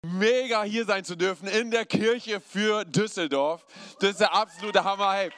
Mega hier sein zu dürfen in der Kirche für Düsseldorf. Das ist der absolute Hammer. Hey.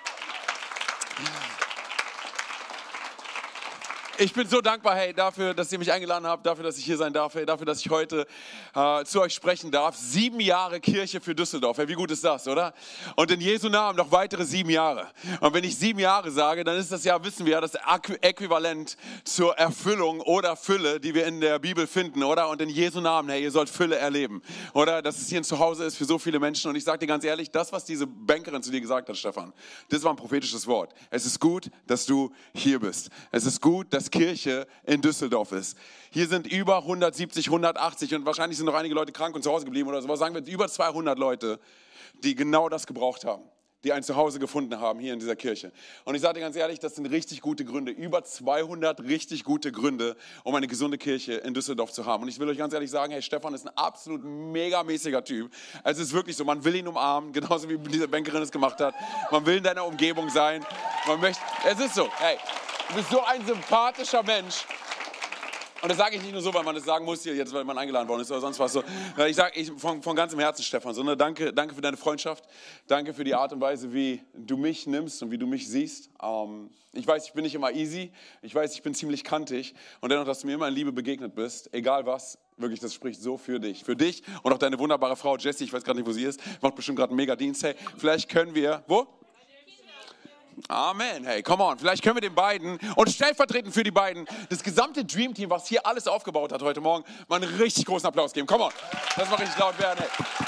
Ich bin so dankbar, hey, dafür, dass ihr mich eingeladen habt, dafür, dass ich hier sein darf, hey, dafür, dass ich heute zu euch sprechen darf. 7 Jahre Kirche für Düsseldorf. Hey, wie gut ist das, oder? Und in Jesu Namen noch weitere 7 Jahre. Und wenn ich 7 Jahre sage, dann ist das ja, wissen wir, das Äquivalent zur Erfüllung oder Fülle, die wir in der Bibel finden, oder? Und in Jesu Namen, hey, ihr sollt Fülle erleben, oder? Dass es hier ein Zuhause ist für so viele Menschen. Und ich sage dir ganz ehrlich, das, was diese Bankerin zu dir gesagt hat, Stefan, das war ein prophetisches Wort. Es ist gut, dass du hier bist. Es ist gut, dass Kirche in Düsseldorf ist. Hier sind über 170, 180 und wahrscheinlich sind noch einige Leute krank und zu Hause geblieben oder so. Was sagen wir? Über 200 Leute, die genau das gebraucht haben, die ein Zuhause gefunden haben hier in dieser Kirche. Und ich sage dir ganz ehrlich, das sind richtig gute Gründe, über 200 richtig gute Gründe, um eine gesunde Kirche in Düsseldorf zu haben. Und ich will euch ganz ehrlich sagen, hey, Stefan ist ein absolut megamäßiger Typ. Es ist wirklich so, man will ihn umarmen, genauso wie diese Bankerin es gemacht hat. Man will in deiner Umgebung sein. Man möchte, es ist so, hey. Du bist so ein sympathischer Mensch. Und das sage ich nicht nur so, weil man das sagen muss hier jetzt, weil man eingeladen worden ist oder sonst was. So. Ich sage von ganzem Herzen, Stefan, so, ne, danke für deine Freundschaft. Danke für die Art und Weise, wie du mich nimmst und wie du mich siehst. Ich weiß, ich bin nicht immer easy. Ich weiß, ich bin ziemlich kantig. Und dennoch, dass du mir immer in Liebe begegnet bist, egal was, wirklich, das spricht so für dich. Für dich und auch deine wunderbare Frau Jessie, ich weiß gerade nicht, wo sie ist, macht bestimmt gerade einen Mega-Dienst. Hey, vielleicht können wir, wo? Amen, hey, come on. Vielleicht können wir den beiden und stellvertretend für die beiden das gesamte Dream Team, was hier alles aufgebaut hat heute Morgen, mal einen richtig großen Applaus geben. Come on, lass mal richtig laut werden, hey.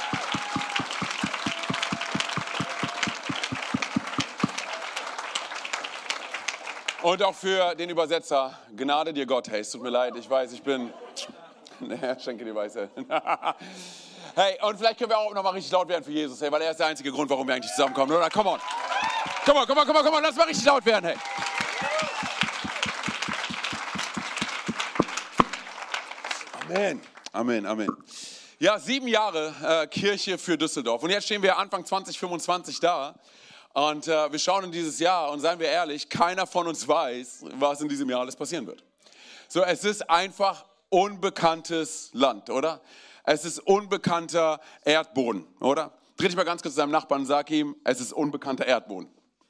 Und auch für den Übersetzer, Gnade dir Gott, hey, es tut mir leid, ich weiß, ich bin, schenke dir Weisheit. Hey, und vielleicht können wir auch nochmal richtig laut werden für Jesus, hey, weil er ist der einzige Grund, warum wir eigentlich zusammenkommen, oder? Come on. Komm on, lass mal richtig laut werden, hey. Amen. Ja, 7 Jahre Kirche für Düsseldorf. Und jetzt stehen wir Anfang 2025 da. Und wir schauen in dieses Jahr und seien wir ehrlich, keiner von uns weiß, was in diesem Jahr alles passieren wird. So, es ist einfach unbekanntes Land, oder? Es ist unbekannter Erdboden, oder? Dreh dich mal ganz kurz zu deinem Nachbarn und sag ihm, es ist unbekannter Erdboden.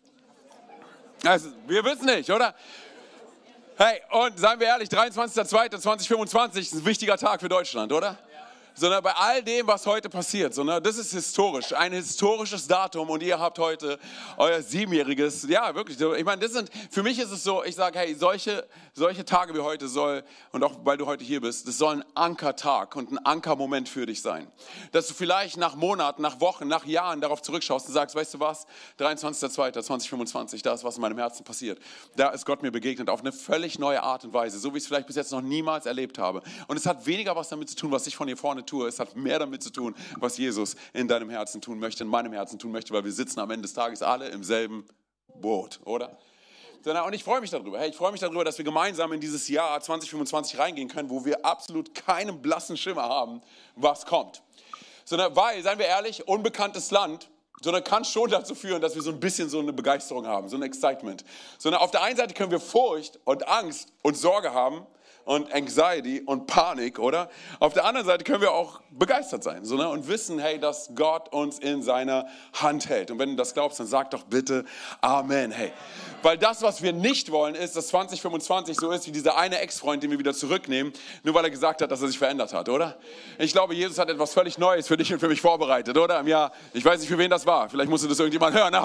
Wir wissen nicht, oder? Hey, und seien wir ehrlich, 23.02.2025 ist ein wichtiger Tag für Deutschland, oder? Sondern bei all dem, was heute passiert, sondern das ist historisch, ein historisches Datum und ihr habt heute euer 7-jähriges, ja wirklich, ich meine, für mich ist es so, ich sage, hey, solche Tage wie heute und auch weil du heute hier bist, das soll ein Ankertag und ein Ankermoment für dich sein. Dass du vielleicht nach Monaten, nach Wochen, nach Jahren darauf zurückschaust und sagst, weißt du was, 23.02.2025, da ist was in meinem Herzen passiert. Da ist Gott mir begegnet auf eine völlig neue Art und Weise, so wie ich es vielleicht bis jetzt noch niemals erlebt habe. Und es hat weniger was damit zu tun, was ich von hier vorne tue. Es hat mehr damit zu tun, was Jesus in deinem Herzen tun möchte, in meinem Herzen tun möchte, weil wir sitzen am Ende des Tages alle im selben Boot, oder? Und ich freue mich darüber. Hey, ich freue mich darüber, dass wir gemeinsam in dieses Jahr 2025 reingehen können, wo wir absolut keinen blassen Schimmer haben, was kommt. Weil, seien wir ehrlich, unbekanntes Land, kann schon dazu führen, dass wir so ein bisschen so eine Begeisterung haben, so ein Excitement. Auf der einen Seite können wir Furcht und Angst und Sorge haben, und Anxiety und Panik, oder? Auf der anderen Seite können wir auch begeistert sein, und wissen, hey, dass Gott uns in seiner Hand hält. Und wenn du das glaubst, dann sag doch bitte Amen, hey. Weil das, was wir nicht wollen, ist, dass 2025 so ist wie dieser eine Ex-Freund, den wir wieder zurücknehmen, nur weil er gesagt hat, dass er sich verändert hat, oder? Ich glaube, Jesus hat etwas völlig Neues für dich und für mich vorbereitet, oder? Im Jahr, ich weiß nicht, für wen das war, vielleicht musste das irgendjemand hören,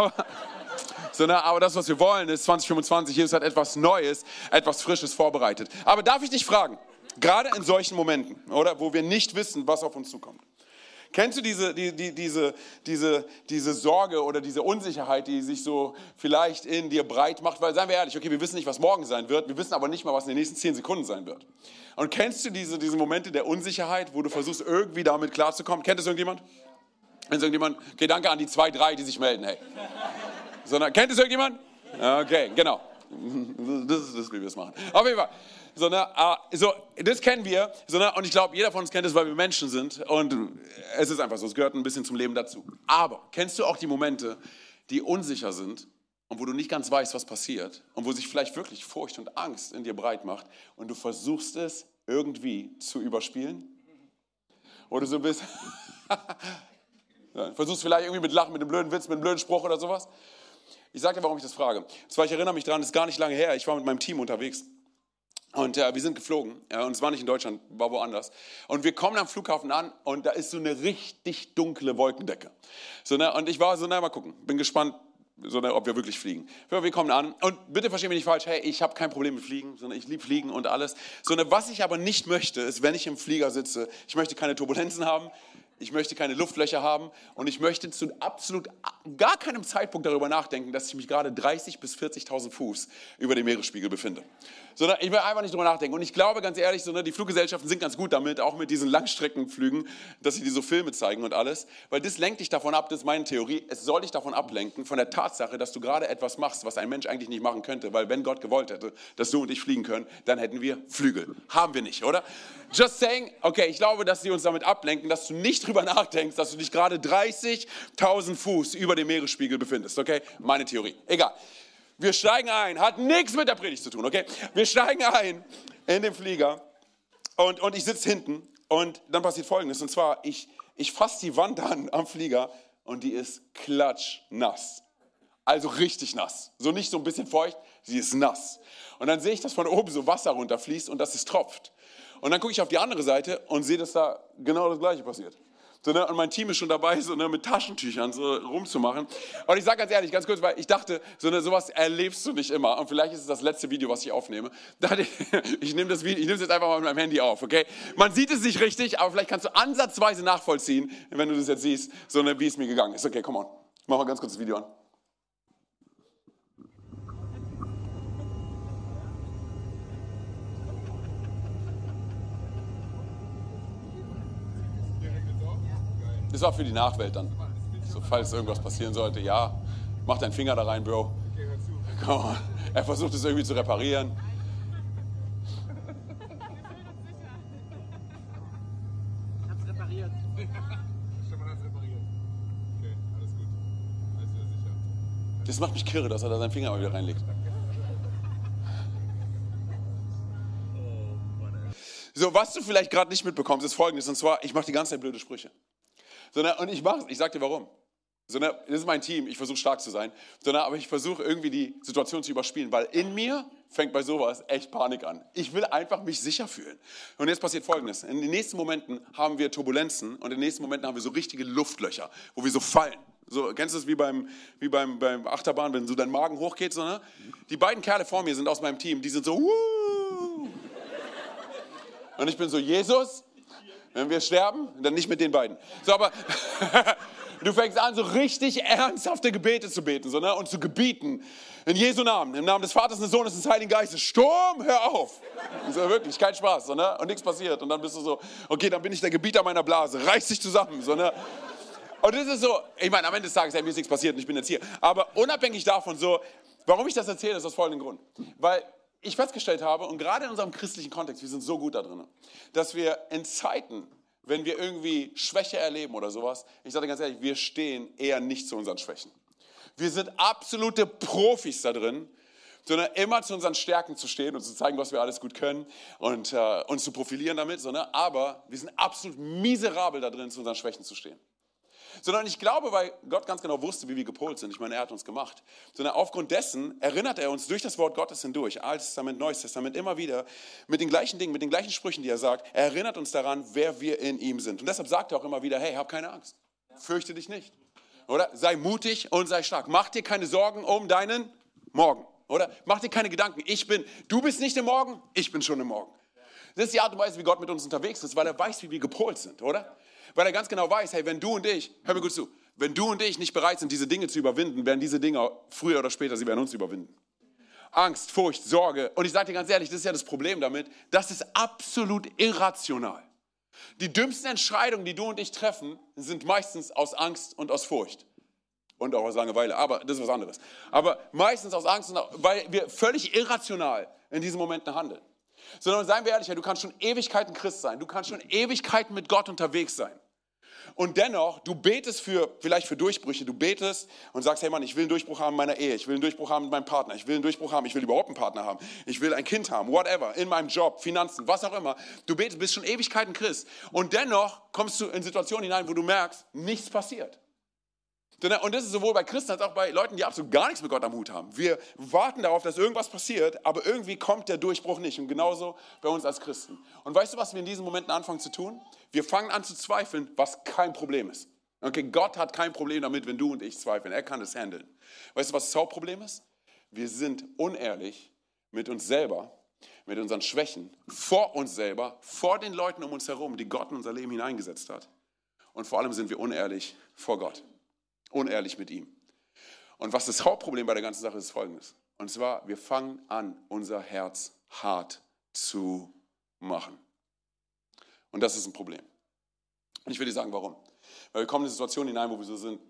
aber das, was wir wollen, ist 2025, Jesus hat etwas Neues, etwas Frisches vorbereitet. Aber darf ich dich fragen, gerade in solchen Momenten, oder, wo wir nicht wissen, was auf uns zukommt, kennst du diese Sorge oder diese Unsicherheit, die sich so vielleicht in dir breit macht? Weil, seien wir ehrlich, okay, wir wissen nicht, was morgen sein wird, wir wissen aber nicht mal, was in den nächsten 10 Sekunden sein wird. Und kennst du diese Momente der Unsicherheit, wo du versuchst, irgendwie damit klarzukommen? Kennt das irgendjemand? Okay, danke an die 2, 3, die sich melden, hey. Kennt es irgendjemand? Okay, genau. Das ist, wie wir es machen. Auf jeden Fall. Das kennen wir. Und ich glaube, jeder von uns kennt es, weil wir Menschen sind. Und es ist einfach so, es gehört ein bisschen zum Leben dazu. Aber kennst du auch die Momente, die unsicher sind und wo du nicht ganz weißt, was passiert und wo sich vielleicht wirklich Furcht und Angst in dir breit macht und du versuchst es irgendwie zu überspielen? Oder so bist. Ja, versuchst vielleicht irgendwie mit Lachen, mit einem blöden Witz, mit einem blöden Spruch oder sowas. Ich sage dir, warum ich das frage. Zwar, ich erinnere mich daran, das ist gar nicht lange her, ich war mit meinem Team unterwegs. Und wir sind geflogen, und es war nicht in Deutschland, war woanders. Und wir kommen am Flughafen an und da ist so eine richtig dunkle Wolkendecke. So, ne, und ich war so, na, mal gucken, bin gespannt, so, ne, ob wir wirklich fliegen. Wir kommen an und bitte verstehen mich nicht falsch, hey, ich habe kein Problem mit Fliegen, sondern ich liebe Fliegen und alles. So, ne, was ich aber nicht möchte, ist, wenn ich im Flieger sitze, ich möchte keine Turbulenzen haben, ich möchte keine Luftlöcher haben und ich möchte zu absolut gar keinem Zeitpunkt darüber nachdenken, dass ich mich gerade 30.000 bis 40.000 Fuß über dem Meeresspiegel befinde. Sondern ich will einfach nicht darüber nachdenken. Und ich glaube, ganz ehrlich, so, ne, die Fluggesellschaften sind ganz gut damit, auch mit diesen Langstreckenflügen, dass sie dir so Filme zeigen und alles. Weil das lenkt dich davon ab, das ist meine Theorie, es soll dich davon ablenken, von der Tatsache, dass du gerade etwas machst, was ein Mensch eigentlich nicht machen könnte. Weil wenn Gott gewollt hätte, dass du und ich fliegen können, dann hätten wir Flügel. Haben wir nicht, oder? Just saying, okay, ich glaube, dass sie uns damit ablenken, dass du nicht drüber nachdenkst, dass du dich gerade 30.000 Fuß über dem Meeresspiegel befindest, okay? Meine Theorie. Egal. Wir steigen ein, hat nichts mit der Predigt zu tun, okay? Wir steigen ein in den Flieger und ich sitze hinten und dann passiert Folgendes. Und zwar, ich fasse die Wand an am Flieger und die ist klatschnass. Also richtig nass. So nicht so ein bisschen feucht, sie ist nass. Und dann sehe ich, dass von oben so Wasser runterfließt und dass es tropft. Und dann gucke ich auf die andere Seite und sehe, dass da genau das Gleiche passiert. So, ne? Und mein Team ist schon dabei, so, ne, mit Taschentüchern so rumzumachen. Und ich sage ganz ehrlich, ganz kurz, weil ich dachte, so, ne, sowas erlebst du nicht immer. Und vielleicht ist es das letzte Video, was ich aufnehme. Ich nehme es jetzt einfach mal mit meinem Handy auf, okay? Man sieht es nicht richtig, aber vielleicht kannst du ansatzweise nachvollziehen, wenn du das jetzt siehst, so, ne, wie es mir gegangen ist. Okay, come on. Mach mal ganz kurz das Video an. Das war für die Nachwelt dann. So, falls irgendwas passieren sollte, ja, mach deinen Finger da rein, Bro. Come on. Er versucht es irgendwie zu reparieren. Hat's repariert. Stefan hat's repariert. Okay, alles gut. Alles wieder sicher. Das macht mich kirre, dass er da seinen Finger mal wieder reinlegt. So, was du vielleicht gerade nicht mitbekommst, ist Folgendes. Und zwar, ich mache die ganze Zeit blöde Sprüche. Und ich sag dir warum. Das ist mein Team, ich versuche stark zu sein. Aber ich versuche irgendwie die Situation zu überspielen, weil in mir fängt bei sowas echt Panik an. Ich will einfach mich sicher fühlen. Und jetzt passiert Folgendes. In den nächsten Momenten haben wir Turbulenzen und in den nächsten Momenten haben wir so richtige Luftlöcher, wo wir so fallen. So, kennst du das wie beim Achterbahn, wenn so dein Magen hochgeht? So, ne? Die beiden Kerle vor mir sind aus meinem Team, die sind so, Wuh! Und ich bin so, Jesus, wenn wir sterben, dann nicht mit den beiden. So, aber du fängst an, so richtig ernsthafte Gebete zu beten, so, ne? Und zu gebieten. In Jesu Namen, im Namen des Vaters, des Sohnes, des Heiligen Geistes. Sturm, hör auf. So, wirklich, kein Spaß. So, ne? Und nichts passiert. Und dann bist du so, okay, dann bin ich der Gebieter meiner Blase. Reiß dich zusammen. So, ne? Und das ist so, ich meine, am Ende des Tages, mir ist nichts passiert und ich bin jetzt hier. Aber unabhängig davon, so, warum ich das erzähle, ist aus folgendem Grund. Weil ich festgestellt habe, und gerade in unserem christlichen Kontext, wir sind so gut da drin, dass wir in Zeiten, wenn wir irgendwie Schwäche erleben oder sowas, ich sage ganz ehrlich, wir stehen eher nicht zu unseren Schwächen. Wir sind absolute Profis da drin, sondern immer zu unseren Stärken zu stehen und zu zeigen, was wir alles gut können und uns zu profilieren damit, aber wir sind absolut miserabel da drin, zu unseren Schwächen zu stehen. Sondern ich glaube, weil Gott ganz genau wusste, wie wir gepolt sind. Ich meine, er hat uns gemacht. Sondern aufgrund dessen erinnert er uns durch das Wort Gottes hindurch, Altes Testament, Neues Testament, immer wieder mit den gleichen Dingen, mit den gleichen Sprüchen, die er sagt. Er erinnert uns daran, wer wir in ihm sind. Und deshalb sagt er auch immer wieder, hey, hab keine Angst. Fürchte dich nicht. Oder? Sei mutig und sei stark. Mach dir keine Sorgen um deinen Morgen. Oder? Mach dir keine Gedanken. Du bist nicht im Morgen, ich bin schon im Morgen. Das ist die Art und Weise, wie Gott mit uns unterwegs ist, weil er weiß, wie wir gepolt sind, oder? Weil er ganz genau weiß, hey, wenn du und ich, hör mir gut zu, wenn du und ich nicht bereit sind, diese Dinge zu überwinden, werden diese Dinge früher oder später, sie werden uns überwinden. Angst, Furcht, Sorge. Und ich sage dir ganz ehrlich, das ist ja das Problem damit, das ist absolut irrational. Die dümmsten Entscheidungen, die du und ich treffen, sind meistens aus Angst und aus Furcht. Und auch aus Langeweile, aber das ist was anderes. Aber meistens aus Angst, weil wir völlig irrational in diesen Momenten handeln. Sondern seien wir ehrlich, du kannst schon Ewigkeiten Christ sein, du kannst schon Ewigkeiten mit Gott unterwegs sein. Und dennoch, du betest vielleicht für Durchbrüche, du betest und sagst, hey Mann, ich will einen Durchbruch haben in meiner Ehe, ich will einen Durchbruch haben mit meinem Partner, ich will einen Durchbruch haben, ich will überhaupt einen Partner haben, ich will ein Kind haben, whatever, in meinem Job, Finanzen, was auch immer. Du betest, bist schon Ewigkeiten Christ und dennoch kommst du in Situationen hinein, wo du merkst, nichts passiert. Und das ist sowohl bei Christen als auch bei Leuten, die absolut gar nichts mit Gott am Hut haben. Wir warten darauf, dass irgendwas passiert, aber irgendwie kommt der Durchbruch nicht. Und genauso bei uns als Christen. Und weißt du, was wir in diesen Momenten anfangen zu tun? Wir fangen an zu zweifeln, was kein Problem ist. Okay, Gott hat kein Problem damit, wenn du und ich zweifeln. Er kann es handeln. Weißt du, was das Hauptproblem ist? Wir sind unehrlich mit uns selber, mit unseren Schwächen, vor uns selber, vor den Leuten um uns herum, die Gott in unser Leben hineingesetzt hat. Und vor allem sind wir unehrlich vor Gott. Unehrlich mit ihm. Und was das Hauptproblem bei der ganzen Sache ist, ist folgendes. Und zwar, wir fangen an, unser Herz hart zu machen. Und das ist ein Problem. Und ich will dir sagen, warum. Weil wir kommen in eine Situation hinein, wo wir so sind.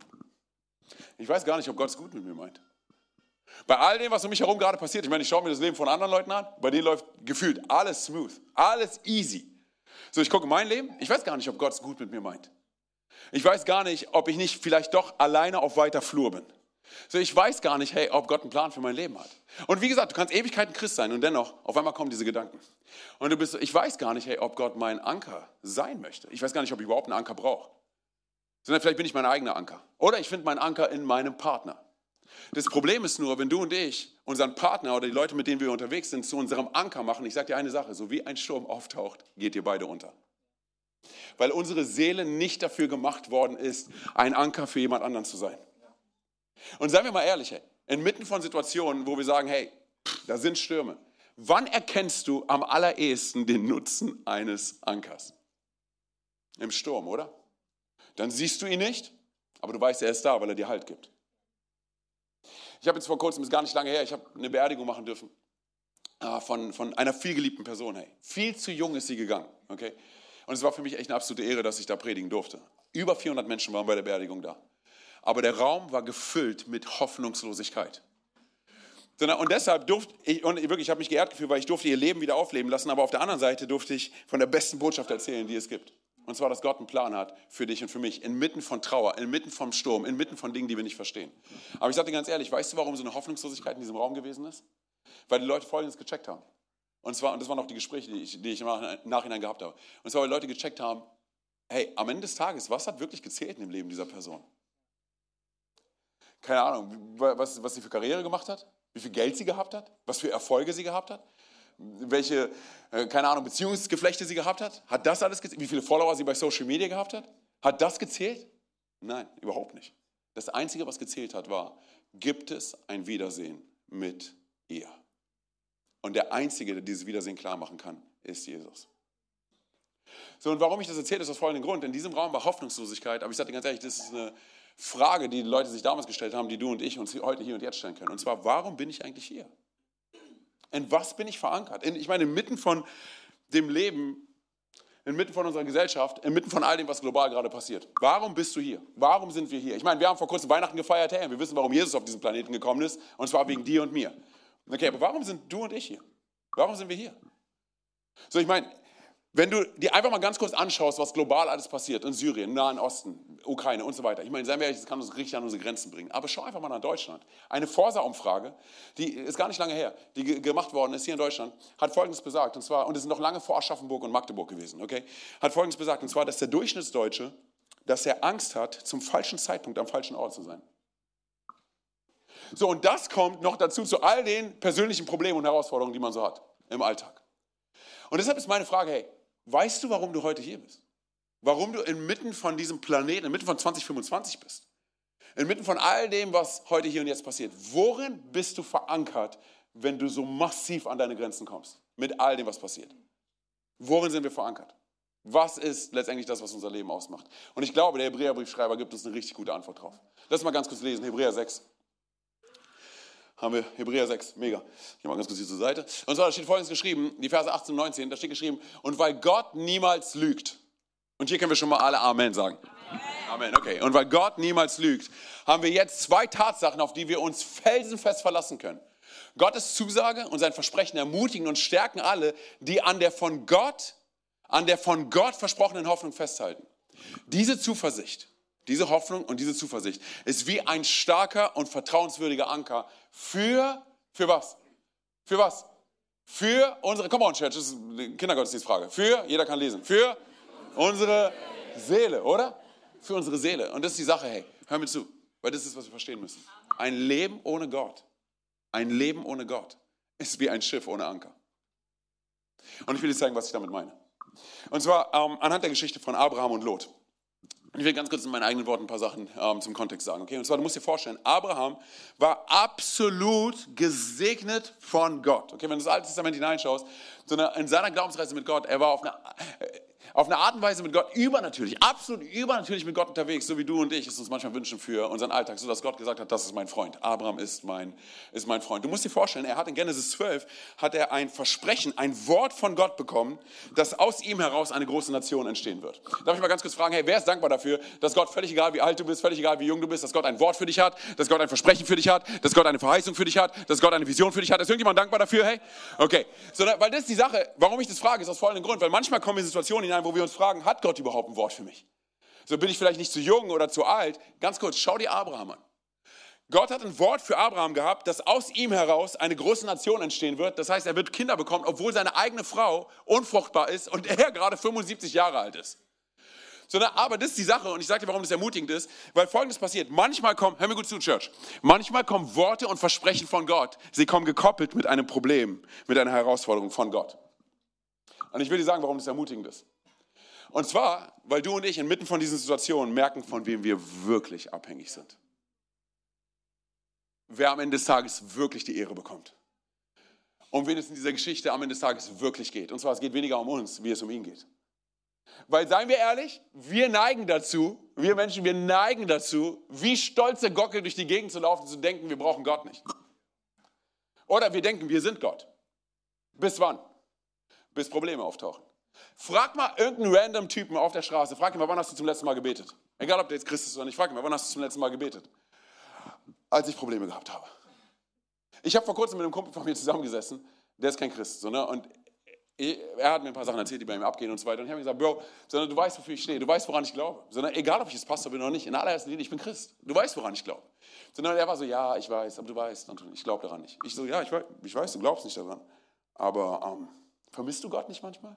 Ich weiß gar nicht, ob Gott es gut mit mir meint. Bei all dem, was um mich herum gerade passiert, ich meine, ich schaue mir das Leben von anderen Leuten an, bei denen läuft gefühlt alles smooth, alles easy. So, ich gucke mein Leben, ich weiß gar nicht, ob Gott es gut mit mir meint. Ich weiß gar nicht, ob ich nicht vielleicht doch alleine auf weiter Flur bin. So, ich weiß gar nicht, hey, ob Gott einen Plan für mein Leben hat. Und wie gesagt, du kannst Ewigkeiten Christ sein und dennoch, auf einmal kommen diese Gedanken. Und ich weiß gar nicht, hey, ob Gott mein Anker sein möchte. Ich weiß gar nicht, ob ich überhaupt einen Anker brauche. Sondern vielleicht bin ich mein eigener Anker. Oder ich finde meinen Anker in meinem Partner. Das Problem ist nur, wenn du und ich unseren Partner oder die Leute, mit denen wir unterwegs sind, zu unserem Anker machen, ich sage dir eine Sache, so wie ein Sturm auftaucht, geht ihr beide unter. Weil unsere Seele nicht dafür gemacht worden ist, ein Anker für jemand anderen zu sein. Und seien wir mal ehrlich, hey, inmitten von Situationen, wo wir sagen, hey, da sind Stürme. Wann erkennst du am allerersten den Nutzen eines Ankers? Im Sturm, oder? Dann siehst du ihn nicht, aber du weißt, er ist da, weil er dir Halt gibt. Ich habe jetzt vor kurzem, ist gar nicht lange her, ich habe eine Beerdigung machen dürfen von einer vielgeliebten Person. Hey, viel zu jung ist sie gegangen, okay? Und es war für mich echt eine absolute Ehre, dass ich da predigen durfte. Über 400 Menschen waren bei der Beerdigung da. Aber der Raum war gefüllt mit Hoffnungslosigkeit. Und deshalb durfte ich, und wirklich, ich habe mich geehrt gefühlt, weil ich durfte ihr Leben wieder aufleben lassen, aber auf der anderen Seite durfte ich von der besten Botschaft erzählen, die es gibt. Und zwar, dass Gott einen Plan hat für dich und für mich, inmitten von Trauer, inmitten vom Sturm, inmitten von Dingen, die wir nicht verstehen. Aber ich sage dir ganz ehrlich, weißt du, warum so eine Hoffnungslosigkeit in diesem Raum gewesen ist? Weil die Leute Folgendes gecheckt haben. Und das waren auch die Gespräche, die ich im Nachhinein gehabt habe. Und zwar, weil Leute gecheckt haben, hey, am Ende des Tages, was hat wirklich gezählt in dem Leben dieser Person? Keine Ahnung, was sie für Karriere gemacht hat, wie viel Geld sie gehabt hat, was für Erfolge sie gehabt hat, welche, keine Ahnung, Beziehungsgeflechte sie gehabt hat. Hat das alles gezählt? Wie viele Follower sie bei Social Media gehabt hat? Hat das gezählt? Nein, überhaupt nicht. Das Einzige, was gezählt hat, war, gibt es ein Wiedersehen mit ihr? Und der Einzige, der dieses Wiedersehen klar machen kann, ist Jesus. So, und warum ich das erzähle, ist aus folgendem Grund. In diesem Raum war Hoffnungslosigkeit, aber ich sage dir ganz ehrlich, das ist eine Frage, die Leute sich damals gestellt haben, die du und ich uns heute hier und jetzt stellen können. Und zwar, warum bin ich eigentlich hier? In was bin ich verankert? Ich meine, inmitten von dem Leben, inmitten von unserer Gesellschaft, inmitten von all dem, was global gerade passiert. Warum bist du hier? Warum sind wir hier? Ich meine, wir haben vor kurzem Weihnachten gefeiert, hey, wir wissen, warum Jesus auf diesen Planeten gekommen ist, und zwar wegen dir und mir. Okay, aber warum sind du und ich hier? Warum sind wir hier? So, ich meine, wenn du dir einfach mal ganz kurz anschaust, was global alles passiert, in Syrien, im Nahen Osten, Ukraine und so weiter. Ich meine, seien wir ehrlich, das kann uns richtig an unsere Grenzen bringen. Aber schau einfach mal nach Deutschland. Eine Forsa-Umfrage, die ist gar nicht lange her, die gemacht worden ist hier in Deutschland, hat Folgendes besagt, und zwar, und es ist noch lange vor Aschaffenburg und Magdeburg gewesen, okay, hat Folgendes besagt, und zwar, dass der Durchschnittsdeutsche, dass er Angst hat, zum falschen Zeitpunkt am falschen Ort zu sein. So, und das kommt noch dazu zu all den persönlichen Problemen und Herausforderungen, die man so hat im Alltag. Und deshalb ist meine Frage, hey, weißt du, warum du heute hier bist? Warum du inmitten von diesem Planeten, inmitten von 2025 bist? Inmitten von all dem, was heute hier und jetzt passiert. Worin bist du verankert, wenn du so massiv an deine Grenzen kommst? Mit all dem, was passiert. Worin sind wir verankert? Was ist letztendlich das, was unser Leben ausmacht? Und ich glaube, der Hebräerbriefschreiber gibt uns eine richtig gute Antwort drauf. Lass mal ganz kurz lesen, Hebräer 6. Haben wir Hebräer 6, mega. Ich mal ganz kurz hier zur Seite. Und zwar, da steht Folgendes geschrieben, die Verse 18 und 19, da steht geschrieben, und weil Gott niemals lügt, und hier können wir schon mal alle Amen sagen. Amen, okay. Und weil Gott niemals lügt, haben wir jetzt zwei Tatsachen, auf die wir uns felsenfest verlassen können. Gottes Zusage und sein Versprechen ermutigen und stärken alle, die an der von Gott versprochenen Hoffnung festhalten. Diese Zuversicht, diese Hoffnung und diese Zuversicht ist wie ein starker und vertrauenswürdiger Anker für was? Für was? Für unsere, come on Church, das ist eine Kindergottesdienstfrage. Für, jeder kann lesen, für unsere Seele, oder? Für unsere Seele. Und das ist die Sache, hey, hör mir zu, weil das ist, was wir verstehen müssen. Ein Leben ohne Gott ist wie ein Schiff ohne Anker. Und ich will dir zeigen, was ich damit meine. Und zwar anhand der Geschichte von Abraham und Lot. Ich will ganz kurz in meinen eigenen Worten ein paar Sachen zum Kontext sagen. Okay? Und zwar, du musst dir vorstellen, Abraham war absolut gesegnet von Gott. Okay? Wenn du das Alte Testament hineinschaust, in seiner Glaubensreise mit Gott, er war auf eine Art und Weise mit Gott übernatürlich, absolut übernatürlich mit Gott unterwegs, so wie du und ich es uns manchmal wünschen für unseren Alltag, so dass Gott gesagt hat, das ist mein Freund. Abraham ist mein Freund. Du musst dir vorstellen, er hat in Genesis 12 ein Versprechen, ein Wort von Gott bekommen, dass aus ihm heraus eine große Nation entstehen wird. Darf ich mal ganz kurz fragen, hey, wer ist dankbar dafür, dass Gott, völlig egal wie alt du bist, völlig egal wie jung du bist, dass Gott ein Wort für dich hat, dass Gott ein Versprechen für dich hat, dass Gott eine Verheißung für dich hat, dass Gott eine Vision für dich hat? Ist irgendjemand dankbar dafür? Hey? Okay. Weil das ist die Sache, warum ich das frage, ist aus folgendem Grund, weil manchmal kommen wir in Situationen hinein, wo wir uns fragen, hat Gott überhaupt ein Wort für mich? So, bin ich vielleicht nicht zu jung oder zu alt? Ganz kurz, schau dir Abraham an. Gott hat ein Wort für Abraham gehabt, dass aus ihm heraus eine große Nation entstehen wird. Das heißt, er wird Kinder bekommen, obwohl seine eigene Frau unfruchtbar ist und er gerade 75 Jahre alt ist. Aber das ist die Sache und ich sage dir, warum das ermutigend ist, weil Folgendes passiert. Manchmal kommen, hör mir gut zu, Church, manchmal kommen Worte und Versprechen von Gott, sie kommen gekoppelt mit einem Problem, mit einer Herausforderung von Gott. Und ich will dir sagen, warum das ermutigend ist. Und zwar, weil du und ich inmitten von diesen Situationen merken, von wem wir wirklich abhängig sind. Wer am Ende des Tages wirklich die Ehre bekommt. Um wen es in dieser Geschichte am Ende des Tages wirklich geht. Und zwar, es geht weniger um uns, wie es um ihn geht. Weil, seien wir ehrlich, wir Menschen, wir neigen dazu, wie stolze Gockel durch die Gegend zu laufen, zu denken, wir brauchen Gott nicht. Oder wir denken, wir sind Gott. Bis wann? Bis Probleme auftauchen. Frag mal irgendeinen random Typen auf der Straße, frag ihn mal, wann hast du zum letzten Mal gebetet? Egal, ob der jetzt Christ ist oder nicht, frag ihn mal, wann hast du zum letzten Mal gebetet? Als ich Probleme gehabt habe. Ich habe vor kurzem mit einem Kumpel von mir zusammengesessen, der ist kein Christ, und er hat mir ein paar Sachen erzählt, die bei ihm abgehen und so weiter. Und ich habe ihm gesagt, Bro, du weißt, wofür ich stehe, du weißt, woran ich glaube. Egal, ob ich jetzt Pastor bin oder nicht, in allererster Linie, ich bin Christ. Du weißt, woran ich glaube. Er war so, ja, ich weiß, aber du weißt, und ich glaube daran nicht. Ich so, ja, ich weiß, du glaubst nicht daran. Aber vermisst du Gott nicht manchmal?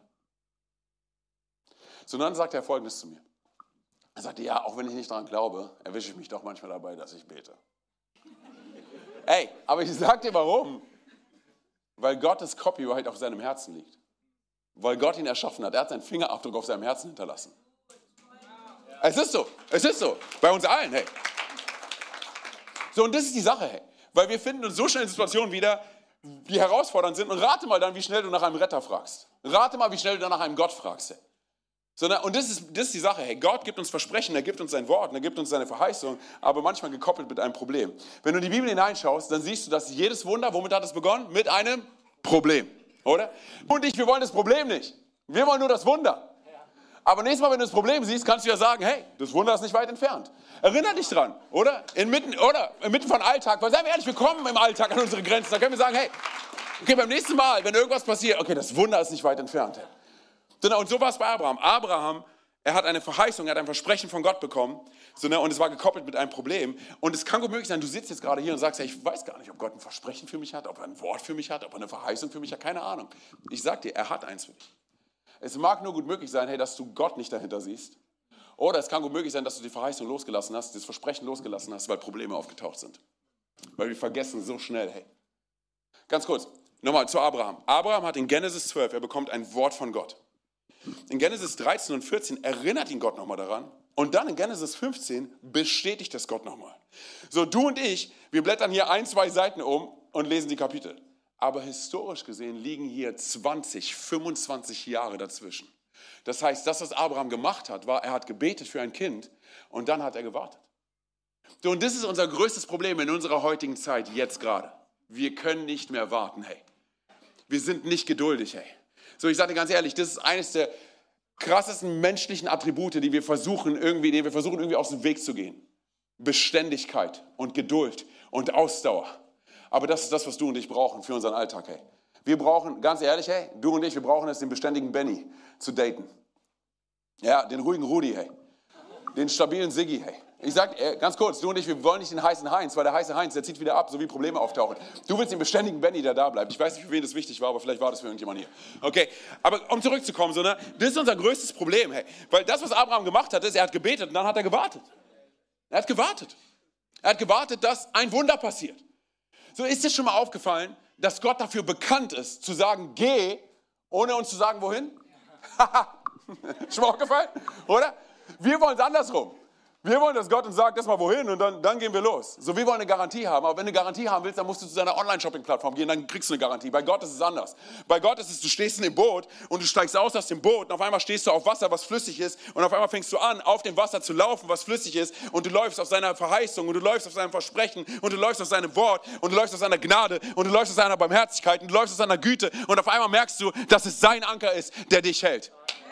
Dann sagt er Folgendes zu mir. Er sagte, ja, auch wenn ich nicht daran glaube, erwische ich mich doch manchmal dabei, dass ich bete. Ey, aber ich sag dir warum. Weil Gottes Copyright auf seinem Herzen liegt. Weil Gott ihn erschaffen hat. Er hat seinen Fingerabdruck auf seinem Herzen hinterlassen. Es ist so. Bei uns allen, hey. Und das ist die Sache, hey. Weil wir finden uns so schnell in Situationen wieder, die herausfordernd sind. Und rate mal dann, wie schnell du nach einem Retter fragst. Rate mal, wie schnell du dann nach einem Gott fragst, hey. Und das ist die Sache, hey, Gott gibt uns Versprechen, er gibt uns sein Wort, er gibt uns seine Verheißung, aber manchmal gekoppelt mit einem Problem. Wenn du in die Bibel hineinschaust, dann siehst du, dass jedes Wunder, womit hat es begonnen? Mit einem Problem, oder? Und wir wollen das Problem nicht, wir wollen nur das Wunder. Aber nächstes Mal, wenn du das Problem siehst, kannst du ja sagen, hey, das Wunder ist nicht weit entfernt. Erinner dich dran, oder? Inmitten von Alltag, weil seien wir ehrlich, wir kommen im Alltag an unsere Grenzen, da können wir sagen, hey, okay, beim nächsten Mal, wenn irgendwas passiert, okay, das Wunder ist nicht weit entfernt, hey. Und so war es bei Abraham. Abraham, er hat eine Verheißung, er hat ein Versprechen von Gott bekommen, und es war gekoppelt mit einem Problem. Und es kann gut möglich sein, du sitzt jetzt gerade hier und sagst, hey, ich weiß gar nicht, ob Gott ein Versprechen für mich hat, ob er ein Wort für mich hat, ob er eine Verheißung für mich hat, keine Ahnung. Ich sag dir, er hat eins für dich. Es mag nur gut möglich sein, hey, dass du Gott nicht dahinter siehst. Oder es kann gut möglich sein, dass du die Verheißung losgelassen hast, das Versprechen losgelassen hast, weil Probleme aufgetaucht sind. Weil wir vergessen so schnell, hey. Ganz kurz, nochmal zu Abraham. Abraham hat in Genesis 12, er bekommt ein Wort von Gott. In Genesis 13 und 14 erinnert ihn Gott nochmal daran. Und dann in Genesis 15 bestätigt das Gott nochmal. So, du und ich, wir blättern hier 1, 2 Seiten um und lesen die Kapitel. Aber historisch gesehen liegen hier 20, 25 Jahre dazwischen. Das heißt, das, was Abraham gemacht hat, war, er hat gebetet für ein Kind und dann hat er gewartet. So, und das ist unser größtes Problem in unserer heutigen Zeit, jetzt gerade. Wir können nicht mehr warten, hey. Wir sind nicht geduldig, hey. So, ich sage dir ganz ehrlich, das ist eines der krassesten menschlichen Attribute, die wir versuchen irgendwie aus dem Weg zu gehen. Beständigkeit und Geduld und Ausdauer. Aber das ist das, was du und ich brauchen für unseren Alltag, hey. Wir brauchen, ganz ehrlich, hey, du und ich, wir brauchen es, den beständigen Benny zu daten. Ja, den ruhigen Rudi, hey. Den stabilen Siggi, hey. Ich sag, ganz kurz, du und ich, wir wollen nicht den heißen Heinz, weil der heiße Heinz, der zieht wieder ab, so wie Probleme auftauchen. Du willst den beständigen Benny, der da bleibt. Ich weiß nicht, für wen das wichtig war, aber vielleicht war das für irgendjemand hier. Okay, aber um zurückzukommen, so, ne, das ist unser größtes Problem, hey. Weil das, was Abraham gemacht hat, ist, er hat gebetet und dann hat er gewartet. Er hat gewartet. Er hat gewartet, dass ein Wunder passiert. So, ist dir schon mal aufgefallen, dass Gott dafür bekannt ist, zu sagen, geh, ohne uns zu sagen, wohin? Schon mal aufgefallen? Oder? Wir wollen es andersrum. Wir wollen, dass Gott uns sagt, das mal wohin und dann gehen wir los. So, wir wollen eine Garantie haben. Aber wenn du eine Garantie haben willst, dann musst du zu deiner Online-Shopping-Plattform gehen, dann kriegst du eine Garantie. Bei Gott ist es anders. Bei Gott ist es, du stehst in dem Boot und du steigst aus dem Boot und auf einmal stehst du auf Wasser, was flüssig ist und auf einmal fängst du an, auf dem Wasser zu laufen, was flüssig ist und du läufst auf seiner Verheißung und du läufst auf seinem Versprechen und du läufst auf seinem Wort und du läufst auf seiner Gnade und du läufst auf seiner Barmherzigkeit und du läufst auf seiner Güte und auf einmal merkst du, dass es sein Anker ist, der dich hält.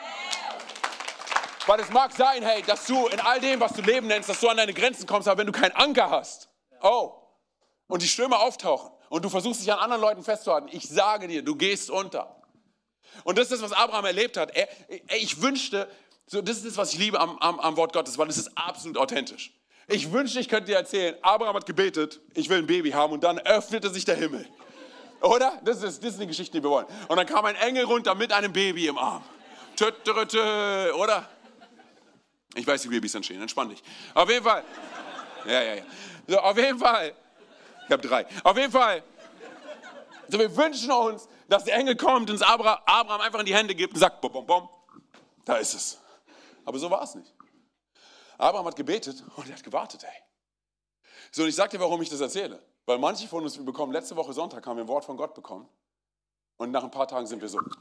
Weil es mag sein, hey, dass du in all dem, was du Leben nennst, dass du an deine Grenzen kommst, aber wenn du keinen Anker hast, und die Stürme auftauchen und du versuchst dich an anderen Leuten festzuhalten, ich sage dir, du gehst unter. Und das ist das, was Abraham erlebt hat. Ich wünschte, so, das ist das, was ich liebe am Wort Gottes, weil es ist absolut authentisch. Ich wünschte, ich könnte dir erzählen, Abraham hat gebetet, ich will ein Baby haben und dann öffnete sich der Himmel. Oder? Das ist die Geschichte, die wir wollen. Und dann kam ein Engel runter mit einem Baby im Arm. Oder? Ich weiß, wie Babys entstehen, entspann dich. Auf jeden Fall. Ja. So, auf jeden Fall. Ich habe 3. Auf jeden Fall. So, wir wünschen uns, dass der Engel kommt und es Abraham einfach in die Hände gibt und sagt, bom, bom, bom, da ist es. Aber so war es nicht. Abraham hat gebetet und er hat gewartet, ey. So, und ich sage dir, warum ich das erzähle. Weil manche von uns, wir bekommen, letzte Woche Sonntag haben wir ein Wort von Gott bekommen und nach ein paar Tagen sind wir so,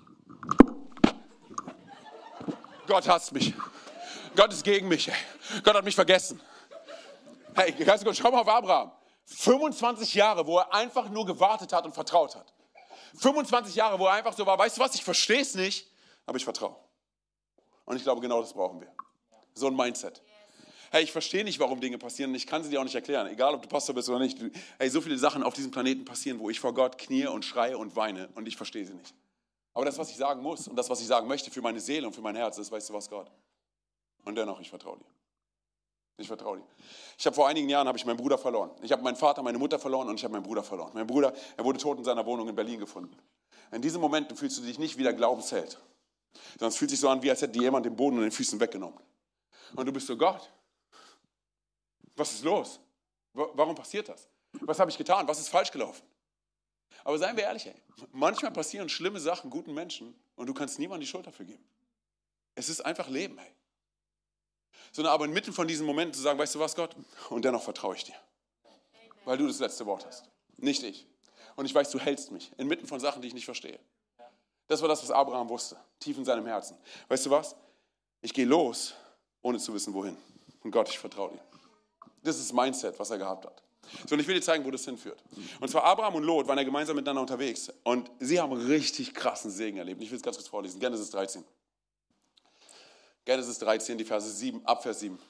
Gott hasst mich. Gott ist gegen mich. Gott hat mich vergessen. Hey, ganz gut, schau mal auf Abraham. 25 Jahre, wo er einfach nur gewartet hat und vertraut hat. 25 Jahre, wo er einfach so war, weißt du was, ich verstehe es nicht, aber ich vertraue. Und ich glaube, genau das brauchen wir. So ein Mindset. Hey, ich verstehe nicht, warum Dinge passieren und ich kann sie dir auch nicht erklären. Egal, ob du Pastor bist oder nicht. Hey, so viele Sachen auf diesem Planeten passieren, wo ich vor Gott knie und schreie und weine und ich verstehe sie nicht. Aber das, was ich sagen muss und das, was ich sagen möchte für meine Seele und für mein Herz, ist, weißt du was, Gott? Und dennoch, ich vertraue dir. Ich vertraue dir. Ich habe vor einigen Jahren meinen Bruder verloren. Ich habe meinen Vater, meine Mutter verloren und ich habe meinen Bruder verloren. Mein Bruder, er wurde tot in seiner Wohnung in Berlin gefunden. In diesem Moment fühlst du dich nicht wie der Glaubensheld, sondern es fühlt sich so an, wie als hätte dir jemand den Boden und den Füßen weggenommen. Und du bist so, Gott, was ist los? Warum passiert das? Was habe ich getan? Was ist falsch gelaufen? Aber seien wir ehrlich, ey, manchmal passieren schlimme Sachen guten Menschen und du kannst niemandem die Schuld dafür geben. Es ist einfach Leben, ey. Sondern aber inmitten von diesen Momenten zu sagen, weißt du was, Gott? Und dennoch vertraue ich dir. Weil du das letzte Wort hast. Nicht ich. Und ich weiß, du hältst mich. Inmitten von Sachen, die ich nicht verstehe. Das war das, was Abraham wusste. Tief in seinem Herzen. Weißt du was? Ich gehe los, ohne zu wissen, wohin. Und Gott, ich vertraue dir. Das ist das Mindset, was er gehabt hat. So, und ich will dir zeigen, wo das hinführt. Und zwar Abraham und Lot waren ja gemeinsam miteinander unterwegs. Und sie haben richtig krassen Segen erlebt. Ich will es ganz kurz vorlesen. Genesis 13. Genesis 13, die Verse 7, ab Vers 7.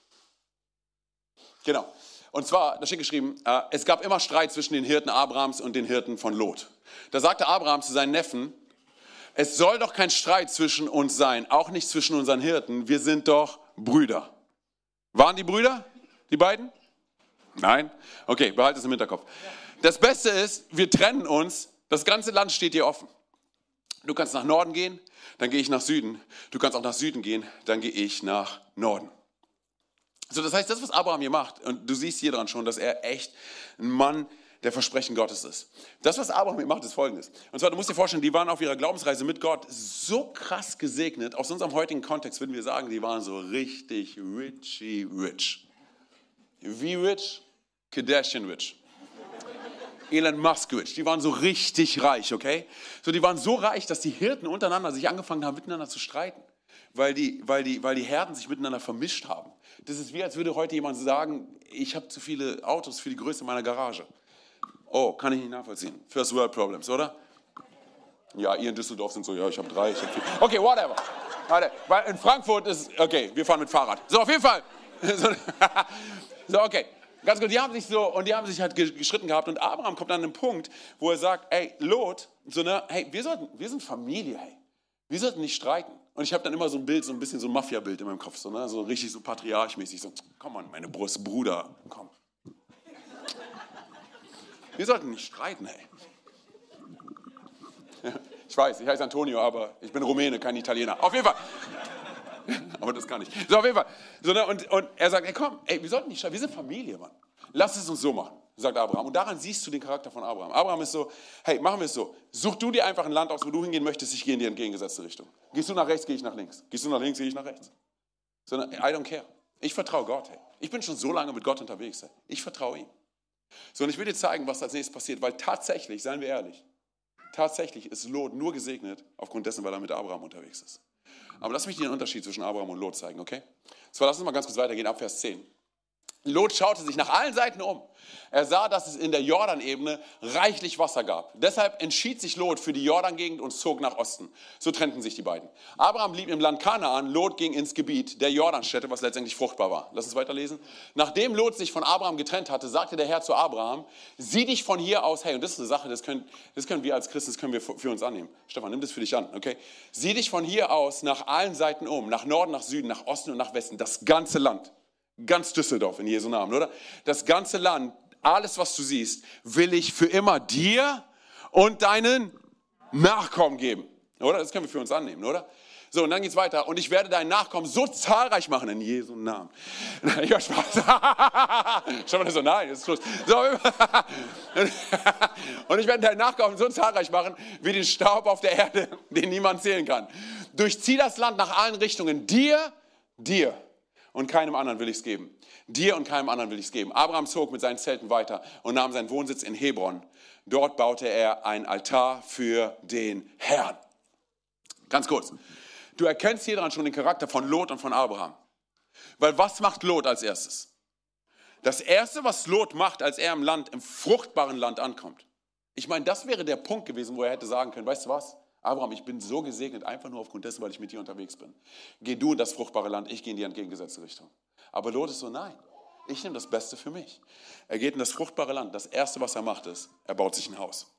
Genau. Und zwar, da steht geschrieben, es gab immer Streit zwischen den Hirten Abrahams und den Hirten von Lot. Da sagte Abraham zu seinen Neffen, es soll doch kein Streit zwischen uns sein, auch nicht zwischen unseren Hirten, wir sind doch Brüder. Waren die Brüder, die beiden? Nein? Okay, behalte es im Hinterkopf. Das Beste ist, wir trennen uns, das ganze Land steht dir offen. Du kannst nach Norden gehen, dann gehe ich nach Süden. Du kannst auch nach Süden gehen, dann gehe ich nach Norden. So, das heißt, das, was Abraham hier macht, und du siehst hier dran schon, dass er echt ein Mann der Versprechen Gottes ist. Das, was Abraham hier macht, ist Folgendes. Und zwar, du musst dir vorstellen, die waren auf ihrer Glaubensreise mit Gott so krass gesegnet. Aus unserem heutigen Kontext würden wir sagen, die waren so richtig rich. Wie rich? Kardashian rich. Elon Musk rich. Die waren so richtig reich, okay? So, die waren so reich, dass die Hirten untereinander sich angefangen haben, miteinander zu streiten, weil die Herden sich miteinander vermischt haben. Das ist wie, als würde heute jemand sagen, ich habe zu viele Autos für die Größe meiner Garage. Oh, kann ich nicht nachvollziehen. First World Problems, oder? Ja, ihr in Düsseldorf sind so, ja, ich habe 3, ich habe 4. Okay, whatever. Warte, weil in Frankfurt ist, okay, wir fahren mit Fahrrad. So, auf jeden Fall. So, okay. Ganz gut, die haben sich halt gestritten gehabt und Abraham kommt an einen Punkt, wo er sagt, ey, Lot, so, ne, hey, wir sind Familie, hey. Wir sollten nicht streiten. Und ich habe dann immer so ein Bild, so ein bisschen so ein Mafia-Bild in meinem Kopf, so, ne? So richtig so patriarchmäßig, so, komm an, meine Brust, Bruder, komm. Wir sollten nicht streiten, ey. Ich weiß, ich heiße Antonio, aber ich bin Rumäne, kein Italiener. Auf jeden Fall. Aber das kann ich. So, auf jeden Fall. So, ne? Und er sagt, ey, komm, ey, wir sollten nicht streiten, wir sind Familie, Mann. Lass es uns so machen, sagt Abraham. Und daran siehst du den Charakter von Abraham. Abraham ist so, hey, machen wir es so. Such du dir einfach ein Land aus, wo du hingehen möchtest, ich gehe in die entgegengesetzte Richtung. Gehst du nach rechts, gehe ich nach links. Gehst du nach links, gehe ich nach rechts. Sondern, I don't care. Ich vertraue Gott, hey. Ich bin schon so lange mit Gott unterwegs, hey. Ich vertraue ihm. So, und ich will dir zeigen, was als nächstes passiert, weil tatsächlich, seien wir ehrlich, tatsächlich ist Lot nur gesegnet aufgrund dessen, weil er mit Abraham unterwegs ist. Aber lass mich dir den Unterschied zwischen Abraham und Lot zeigen, okay? Zwar lass uns mal ganz kurz weitergehen, ab Vers 10. Lot schaute sich nach allen Seiten um. Er sah, dass es in der Jordanebene reichlich Wasser gab. Deshalb entschied sich Lot für die Jordangegend und zog nach Osten. So trennten sich die beiden. Abraham blieb im Land Kanaan, Lot ging ins Gebiet der Jordanstädte, was letztendlich fruchtbar war. Lass uns weiterlesen. Nachdem Lot sich von Abraham getrennt hatte, sagte der Herr zu Abraham, sieh dich von hier aus, hey, und das ist eine Sache, das können wir als Christen, das können wir für uns annehmen. Stefan, nimm das für dich an, okay? Sieh dich von hier aus nach allen Seiten um, nach Norden, nach Süden, nach Osten und nach Westen, das ganze Land. Ganz Düsseldorf in Jesu Namen, oder? Das ganze Land, alles, was du siehst, will ich für immer dir und deinen Nachkommen geben. Oder? Das können wir für uns annehmen, oder? So, und dann geht's weiter. Und ich werde deinen Nachkommen so zahlreich machen, in Jesu Namen. Ich hab Spaß. Schau mal, so, nein, das ist Schluss. So, und ich werde deinen Nachkommen so zahlreich machen, wie den Staub auf der Erde, den niemand zählen kann. Durchzieh das Land nach allen Richtungen. Dir und keinem anderen will ich es geben. Dir und keinem anderen will ich es geben. Abraham zog mit seinen Zelten weiter und nahm seinen Wohnsitz in Hebron. Dort baute er einen Altar für den Herrn. Ganz kurz. Du erkennst hier dran schon den Charakter von Lot und von Abraham. Weil was macht Lot als erstes? Das Erste, was Lot macht, als er im fruchtbaren Land ankommt. Ich meine, das wäre der Punkt gewesen, wo er hätte sagen können, weißt du was? Abraham, ich bin so gesegnet, einfach nur aufgrund dessen, weil ich mit dir unterwegs bin. Geh du in das fruchtbare Land, ich gehe in die entgegengesetzte Richtung. Aber Lot ist so, nein, ich nehme das Beste für mich. Er geht in das fruchtbare Land. Das Erste, was er macht, ist, er baut sich ein Haus.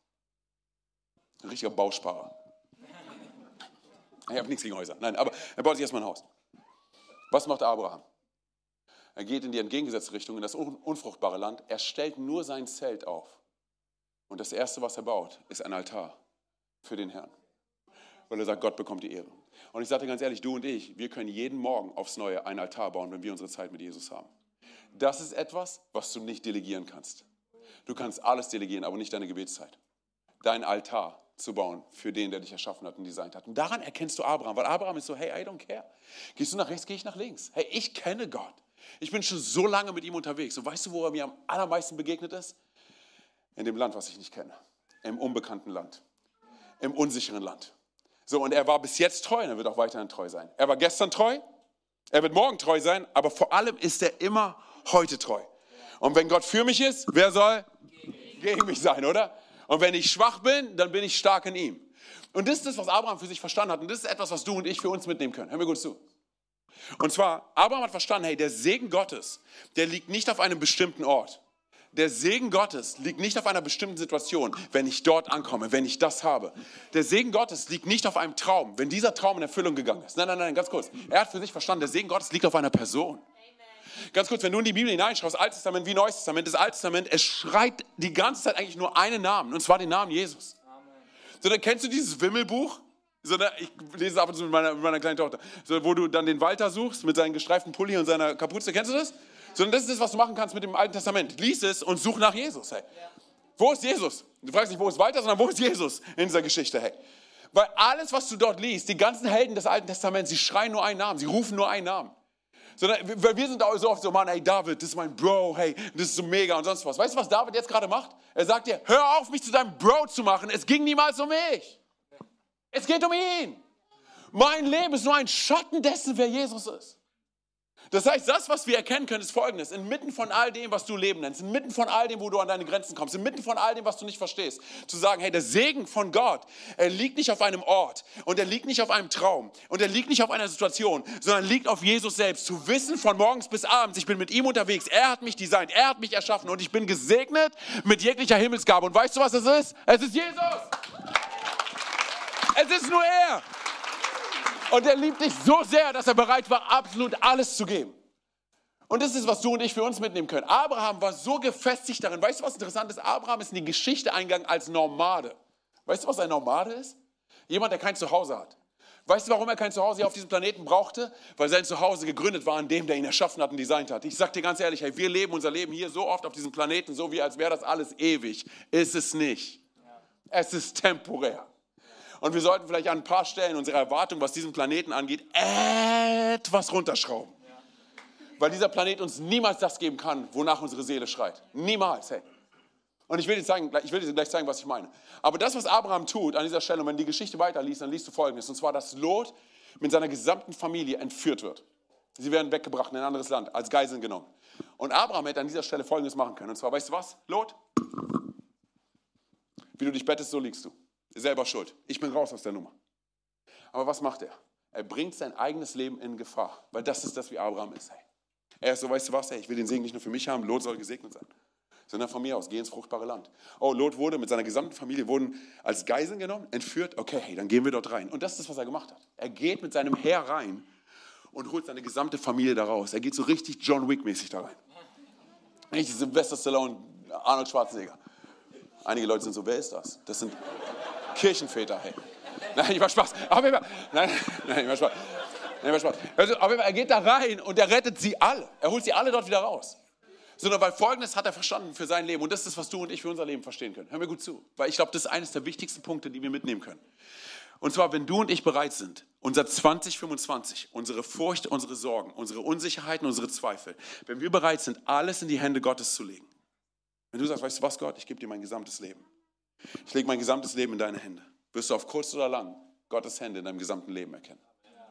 Ein richtiger Bausparer. Ich habe nichts gegen Häuser, nein, aber er baut sich erstmal ein Haus. Was macht Abraham? Er geht in die entgegengesetzte Richtung, in das unfruchtbare Land. Er stellt nur sein Zelt auf. Und das Erste, was er baut, ist ein Altar für den Herrn. Weil er sagt, Gott bekommt die Ehre. Und ich sage dir ganz ehrlich, du und ich, wir können jeden Morgen aufs Neue einen Altar bauen, wenn wir unsere Zeit mit Jesus haben. Das ist etwas, was du nicht delegieren kannst. Du kannst alles delegieren, aber nicht deine Gebetszeit. Dein Altar zu bauen für den, der dich erschaffen hat und designt hat. Und daran erkennst du Abraham, weil Abraham ist so, hey, I don't care. Gehst du nach rechts, gehe ich nach links. Hey, ich kenne Gott. Ich bin schon so lange mit ihm unterwegs. Und weißt du, wo er mir am allermeisten begegnet ist? In dem Land, was ich nicht kenne. Im unbekannten Land. Im unsicheren Land. So, und er war bis jetzt treu und er wird auch weiterhin treu sein. Er war gestern treu, er wird morgen treu sein, aber vor allem ist er immer heute treu. Und wenn Gott für mich ist, wer soll gegen mich sein, oder? Und wenn ich schwach bin, dann bin ich stark in ihm. Und das ist das, was Abraham für sich verstanden hat. Und das ist etwas, was du und ich für uns mitnehmen können. Hör mir gut zu. Und zwar, Abraham hat verstanden, hey, der Segen Gottes, der liegt nicht auf einem bestimmten Ort. Der Segen Gottes liegt nicht auf einer bestimmten Situation, wenn ich dort ankomme, wenn ich das habe. Der Segen Gottes liegt nicht auf einem Traum, wenn dieser Traum in Erfüllung gegangen ist. Nein, ganz kurz. Er hat für sich verstanden, der Segen Gottes liegt auf einer Person. Ganz kurz, wenn du in die Bibel hineinschaust, Altes Testament wie Neues Testament, das Alte Testament, es schreit die ganze Zeit eigentlich nur einen Namen, und zwar den Namen Jesus. So, dann kennst du dieses Wimmelbuch? So, ich lese es ab und zu mit meiner kleinen Tochter. So, wo du dann den Walter suchst mit seinem gestreiften Pulli und seiner Kapuze. Kennst du das? Sondern das ist das, was du machen kannst mit dem Alten Testament. Lies es und such nach Jesus. Hey. Wo ist Jesus? Du fragst nicht, wo ist Walter, sondern wo ist Jesus in dieser Geschichte? Hey. Weil alles, was du dort liest, die ganzen Helden des Alten Testaments, sie schreien nur einen Namen, sie rufen nur einen Namen. Sondern wir sind auch so oft so, Mann, hey David, das ist mein Bro, hey, das ist so mega und sonst was. Weißt du, was David jetzt gerade macht? Er sagt dir, hör auf, mich zu deinem Bro zu machen, es ging niemals um mich. Es geht um ihn. Mein Leben ist nur ein Schatten dessen, wer Jesus ist. Das heißt, das, was wir erkennen können, ist Folgendes. Inmitten von all dem, was du Leben nennst, inmitten von all dem, wo du an deine Grenzen kommst, inmitten von all dem, was du nicht verstehst, zu sagen, hey, der Segen von Gott, er liegt nicht auf einem Ort und er liegt nicht auf einem Traum und er liegt nicht auf einer Situation, sondern liegt auf Jesus selbst. Zu wissen von morgens bis abends, ich bin mit ihm unterwegs, er hat mich designt, er hat mich erschaffen und ich bin gesegnet mit jeglicher Himmelsgabe. Und weißt du, was es ist? Es ist Jesus. Es ist nur er. Und er liebt dich so sehr, dass er bereit war, absolut alles zu geben. Und das ist, was du und ich für uns mitnehmen können. Abraham war so gefestigt darin. Weißt du, was interessant ist? Abraham ist in die Geschichte eingegangen als Nomade. Weißt du, was ein Nomade ist? Jemand, der kein Zuhause hat. Weißt du, warum er kein Zuhause hier auf diesem Planeten brauchte? Weil sein Zuhause gegründet war an dem, der ihn erschaffen hat und designt hat. Ich sag dir ganz ehrlich, hey, wir leben unser Leben hier so oft auf diesem Planeten, so wie als wäre das alles ewig. Ist es nicht. Es ist temporär. Und wir sollten vielleicht an ein paar Stellen unsere Erwartungen, was diesen Planeten angeht, etwas runterschrauben. Weil dieser Planet uns niemals das geben kann, wonach unsere Seele schreit. Niemals, hey. Und ich will dir gleich zeigen, was ich meine. Aber das, was Abraham tut an dieser Stelle, und wenn du die Geschichte weiterliest, dann liest du Folgendes. Und zwar, dass Lot mit seiner gesamten Familie entführt wird. Sie werden weggebracht in ein anderes Land, als Geiseln genommen. Und Abraham hätte an dieser Stelle Folgendes machen können. Und zwar, weißt du was, Lot? Wie du dich bettest, so liegst du. Selber schuld. Ich bin raus aus der Nummer. Aber was macht er? Er bringt sein eigenes Leben in Gefahr. Weil das ist das, wie Abraham ist. Hey. Er ist so, weißt du was, hey, ich will den Segen nicht nur für mich haben, Lot soll gesegnet sein. Sondern von mir aus, geh ins fruchtbare Land. Oh, Lot wurde mit seiner gesamten Familie wurden als Geiseln genommen, entführt. Okay, hey, dann gehen wir dort rein. Und das ist das, was er gemacht hat. Er geht mit seinem Heer rein und holt seine gesamte Familie da raus. Er geht so richtig John Wick-mäßig da rein. Nicht Sylvester Stallone, Arnold Schwarzenegger. Einige Leute sind so, wer ist das? Das sind Kirchenväter, hey. Nein, ich mach Spaß. Nein, ich mach Spaß. Also, auf jeden Fall, er geht da rein und er rettet sie alle. Er holt sie alle dort wieder raus. Sondern weil Folgendes hat er verstanden für sein Leben. Und das ist, was du und ich für unser Leben verstehen können. Hör mir gut zu. Weil ich glaube, das ist eines der wichtigsten Punkte, die wir mitnehmen können. Und zwar, wenn du und ich bereit sind, unser 2025, unsere Furcht, unsere Sorgen, unsere Unsicherheiten, unsere Zweifel, wenn wir bereit sind, alles in die Hände Gottes zu legen. Wenn du sagst, weißt du was, Gott, ich gebe dir mein gesamtes Leben. Ich lege mein gesamtes Leben in deine Hände. Wirst du auf kurz oder lang Gottes Hände in deinem gesamten Leben erkennen.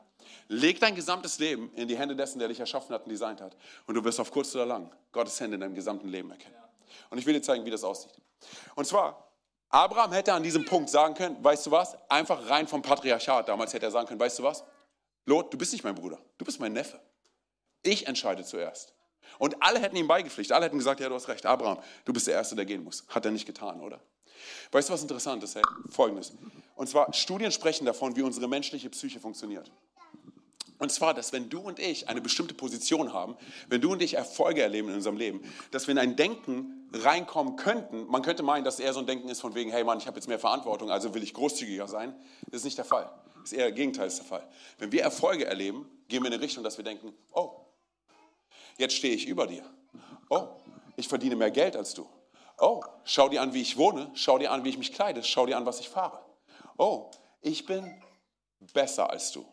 Leg dein gesamtes Leben in die Hände dessen, der dich erschaffen hat und designt hat. Und du wirst auf kurz oder lang Gottes Hände in deinem gesamten Leben erkennen. Und ich will dir zeigen, wie das aussieht. Und zwar, Abraham hätte an diesem Punkt sagen können, weißt du was, einfach rein vom Patriarchat damals hätte er sagen können, weißt du was, Lot, du bist nicht mein Bruder, du bist mein Neffe. Ich entscheide zuerst. Und alle hätten ihm beigepflichtet, alle hätten gesagt, ja, du hast recht, Abraham, du bist der Erste, der gehen muss. Hat er nicht getan, oder? Weißt du, was interessant ist? Hey? Folgendes. Und zwar, Studien sprechen davon, wie unsere menschliche Psyche funktioniert. Und zwar, dass wenn du und ich eine bestimmte Position haben, wenn du und ich Erfolge erleben in unserem Leben, dass wir in ein Denken reinkommen könnten, man könnte meinen, dass es eher so ein Denken ist von wegen, hey Mann, ich habe jetzt mehr Verantwortung, also will ich großzügiger sein. Das ist nicht der Fall. Das ist eher das Gegenteil ist der Fall. Wenn wir Erfolge erleben, gehen wir in eine Richtung, dass wir denken, oh, jetzt stehe ich über dir. Oh, ich verdiene mehr Geld als du. Oh, schau dir an, wie ich wohne, schau dir an, wie ich mich kleide, schau dir an, was ich fahre. Oh, ich bin besser als du.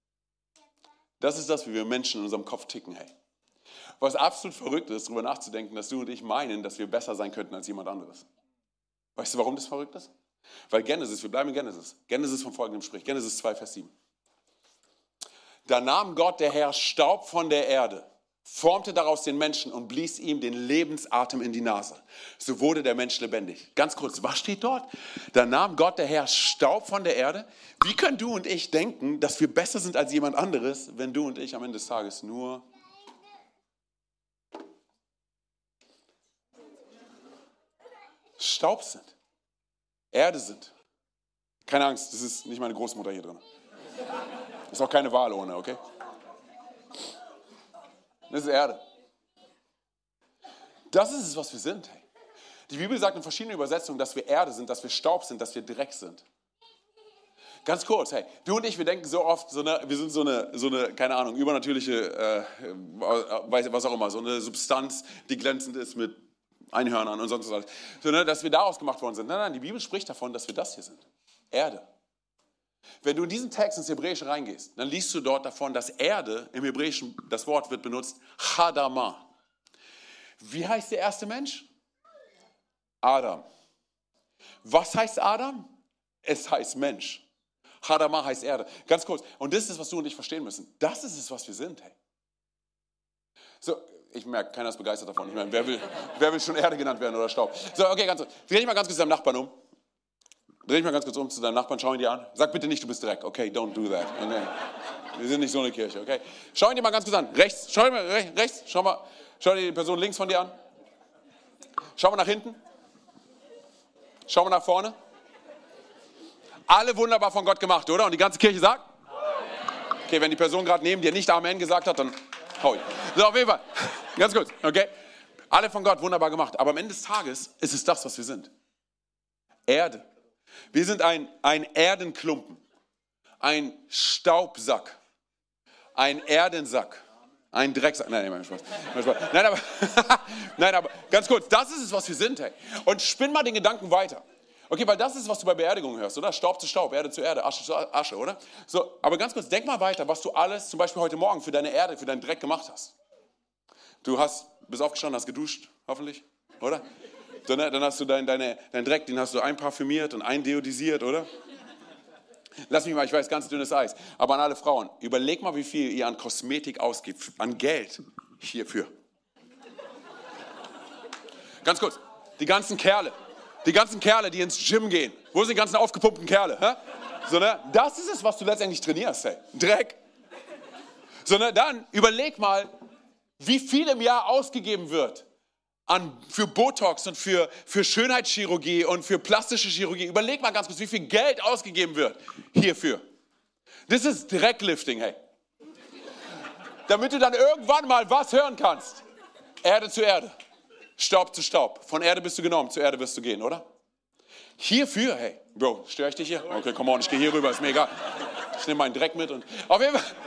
Das ist das, wie wir Menschen in unserem Kopf ticken, hey. Was absolut verrückt ist, darüber nachzudenken, dass du und ich meinen, dass wir besser sein könnten als jemand anderes. Weißt du, warum das verrückt ist? Weil Genesis, wir bleiben in Genesis. Genesis von folgendem spricht, Genesis 2, Vers 7. Da nahm Gott, der Herr, Staub von der Erde, formte daraus den Menschen und blies ihm den Lebensatem in die Nase. So wurde der Mensch lebendig. Ganz kurz, was steht dort? Da nahm Gott, der Herr, Staub von der Erde. Wie können du und ich denken, dass wir besser sind als jemand anderes, wenn du und ich am Ende des Tages nur Staub sind, Erde sind? Keine Angst, das ist nicht meine Großmutter hier drin. Ist auch keine Wahl ohne, okay? Das ist Erde. Das ist es, was wir sind. Hey. Die Bibel sagt in verschiedenen Übersetzungen, dass wir Erde sind, dass wir Staub sind, dass wir Dreck sind. Ganz kurz, hey, du und ich, wir denken so oft, wir sind so eine, keine Ahnung, übernatürliche, was auch immer, so eine Substanz, die glänzend ist mit Einhörnern und sonst was. So, dass wir daraus gemacht worden sind. Nein, die Bibel spricht davon, dass wir das hier sind. Erde. Wenn du in diesen Text ins Hebräische reingehst, dann liest du dort davon, dass Erde, im Hebräischen, das Wort wird benutzt, Chadama. Wie heißt der erste Mensch? Adam. Was heißt Adam? Es heißt Mensch. Chadama heißt Erde. Ganz kurz. Und das ist es, was du und ich verstehen müssen. Das ist es, was wir sind. Hey. So, ich merke, keiner ist begeistert davon. Ich meine, wer will schon Erde genannt werden oder Staub? So, okay, ganz kurz. Dreh dich mal ganz kurz zu deinem Nachbarn um. Dreh dich mal ganz kurz um zu deinem Nachbarn, schau ihn dir an. Sag bitte nicht, du bist Dreck. Okay, don't do that. Okay. Wir sind nicht so eine Kirche, okay? Schau ihn dir mal ganz kurz an. Rechts, schau dir die Person links von dir an. Schau mal nach hinten. Schau mal nach vorne. Alle wunderbar von Gott gemacht, oder? Und die ganze Kirche sagt? Okay, wenn die Person gerade neben dir nicht Amen gesagt hat, dann hau ich. So, auf jeden Fall. Ganz gut, okay? Alle von Gott, wunderbar gemacht. Aber am Ende des Tages ist es das, was wir sind. Erde. Wir sind ein Erdenklumpen, ein Staubsack, ein Erdensack, ein Drecksack. Nein, mein Spaß. Nein, aber ganz kurz, das ist es, was wir sind. Hey. Und spinn mal den Gedanken weiter. Okay, weil das ist, was du bei Beerdigungen hörst, oder? Staub zu Staub, Erde zu Erde, Asche zu Asche, oder? So, aber ganz kurz, denk mal weiter, was du alles zum Beispiel heute Morgen für deine Erde, für deinen Dreck gemacht hast. Du bist aufgestanden, hast geduscht, hoffentlich, oder? Dann hast du deinen Dreck, den hast du einparfümiert und eindeodisiert, oder? Lass mich mal, ich weiß, ganz dünnes Eis. Aber an alle Frauen, überleg mal, wie viel ihr an Kosmetik ausgibt, an Geld hierfür. Ganz kurz, die ganzen Kerle, die ins Gym gehen. Wo sind die ganzen aufgepumpten Kerle? Hä? So, ne? Das ist es, was du letztendlich trainierst, hey. Dreck. So, ne? Dann überleg mal, wie viel im Jahr ausgegeben wird für Botox und für Schönheitschirurgie und für plastische Chirurgie. Überleg mal ganz kurz, wie viel Geld ausgegeben wird hierfür. Das ist Drecklifting, hey. Damit du dann irgendwann mal was hören kannst. Erde zu Erde, Staub zu Staub. Von Erde bist du genommen, zur Erde wirst du gehen, oder? Hierfür, hey. Bro, störe ich dich hier? Okay, come on, ich gehe hier rüber, ist mir egal. Ich nehme meinen Dreck mit und auf jeden Fall,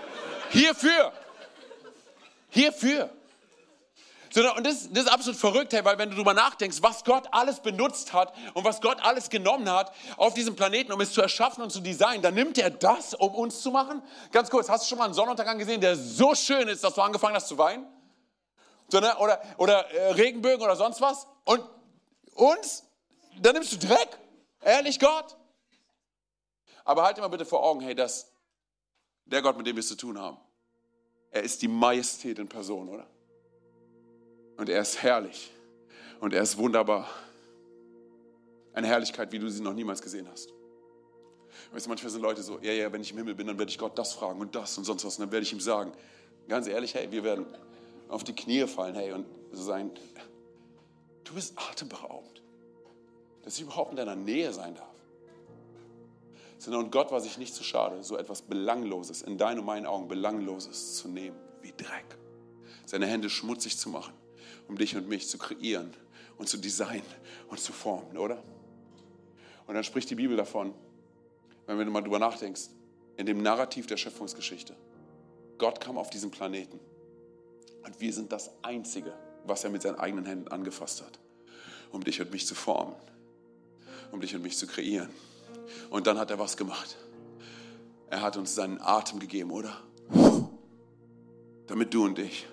hierfür. So, und das ist absolut verrückt, hey, weil wenn du darüber nachdenkst, was Gott alles benutzt hat und was Gott alles genommen hat auf diesem Planeten, um es zu erschaffen und zu designen, dann nimmt er das, um uns zu machen. Ganz kurz, hast du schon mal einen Sonnenuntergang gesehen, der so schön ist, dass du angefangen hast zu weinen? So, ne? Oder Regenbögen oder sonst was? Und uns? Dann nimmst du Dreck? Ehrlich, Gott? Aber halt dir mal bitte vor Augen, hey, dass der Gott, mit dem wir es zu tun haben, er ist die Majestät in Person, oder? Und er ist herrlich. Und er ist wunderbar. Eine Herrlichkeit, wie du sie noch niemals gesehen hast. Weißt du, manchmal sind Leute so, ja, wenn ich im Himmel bin, dann werde ich Gott das fragen und das und sonst was. Und dann werde ich ihm sagen, ganz ehrlich, hey, wir werden auf die Knie fallen, hey, und so sein, du bist atemberaubend, dass ich überhaupt in deiner Nähe sein darf. Und Gott war sich nicht zu schade, so etwas Belangloses, in deinen und meinen Augen Belangloses zu nehmen, wie Dreck. Seine Hände schmutzig zu machen, um dich und mich zu kreieren und zu designen und zu formen, oder? Und dann spricht die Bibel davon, wenn du mal drüber nachdenkst, in dem Narrativ der Schöpfungsgeschichte. Gott kam auf diesen Planeten und wir sind das Einzige, was er mit seinen eigenen Händen angefasst hat, um dich und mich zu formen, um dich und mich zu kreieren. Und dann hat er was gemacht. Er hat uns seinen Atem gegeben, oder? Damit du und ich.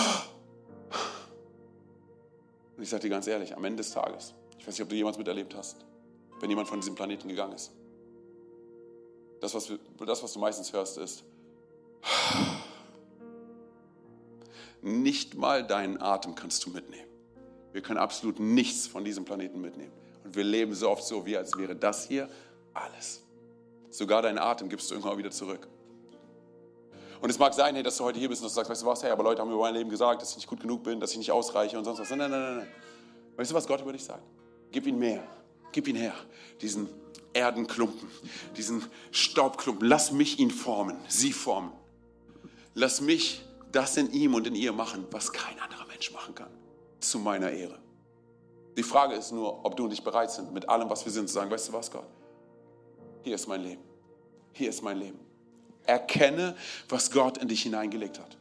Und ich sage dir ganz ehrlich, am Ende des Tages, ich weiß nicht, ob du jemals miterlebt hast, wenn jemand von diesem Planeten gegangen ist. Das, was du meistens hörst, ist, nicht mal deinen Atem kannst du mitnehmen. Wir können absolut nichts von diesem Planeten mitnehmen. Und wir leben so oft so, wie als wäre das hier alles. Sogar deinen Atem gibst du irgendwann wieder zurück. Und es mag sein, hey, dass du heute hier bist und du sagst, weißt du was, hey, aber Leute haben über mein Leben gesagt, dass ich nicht gut genug bin, dass ich nicht ausreiche und sonst was. Nein. Weißt du, was Gott über dich sagt? Gib ihn mehr. Gib ihn her. Diesen Erdenklumpen, diesen Staubklumpen. Lass mich ihn formen, sie formen. Lass mich das in ihm und in ihr machen, was kein anderer Mensch machen kann. Zu meiner Ehre. Die Frage ist nur, ob du und ich bereit sind, mit allem, was wir sind, zu sagen, weißt du was, Gott? Hier ist mein Leben. Hier ist mein Leben. Erkenne, was Gott in dich hineingelegt hat.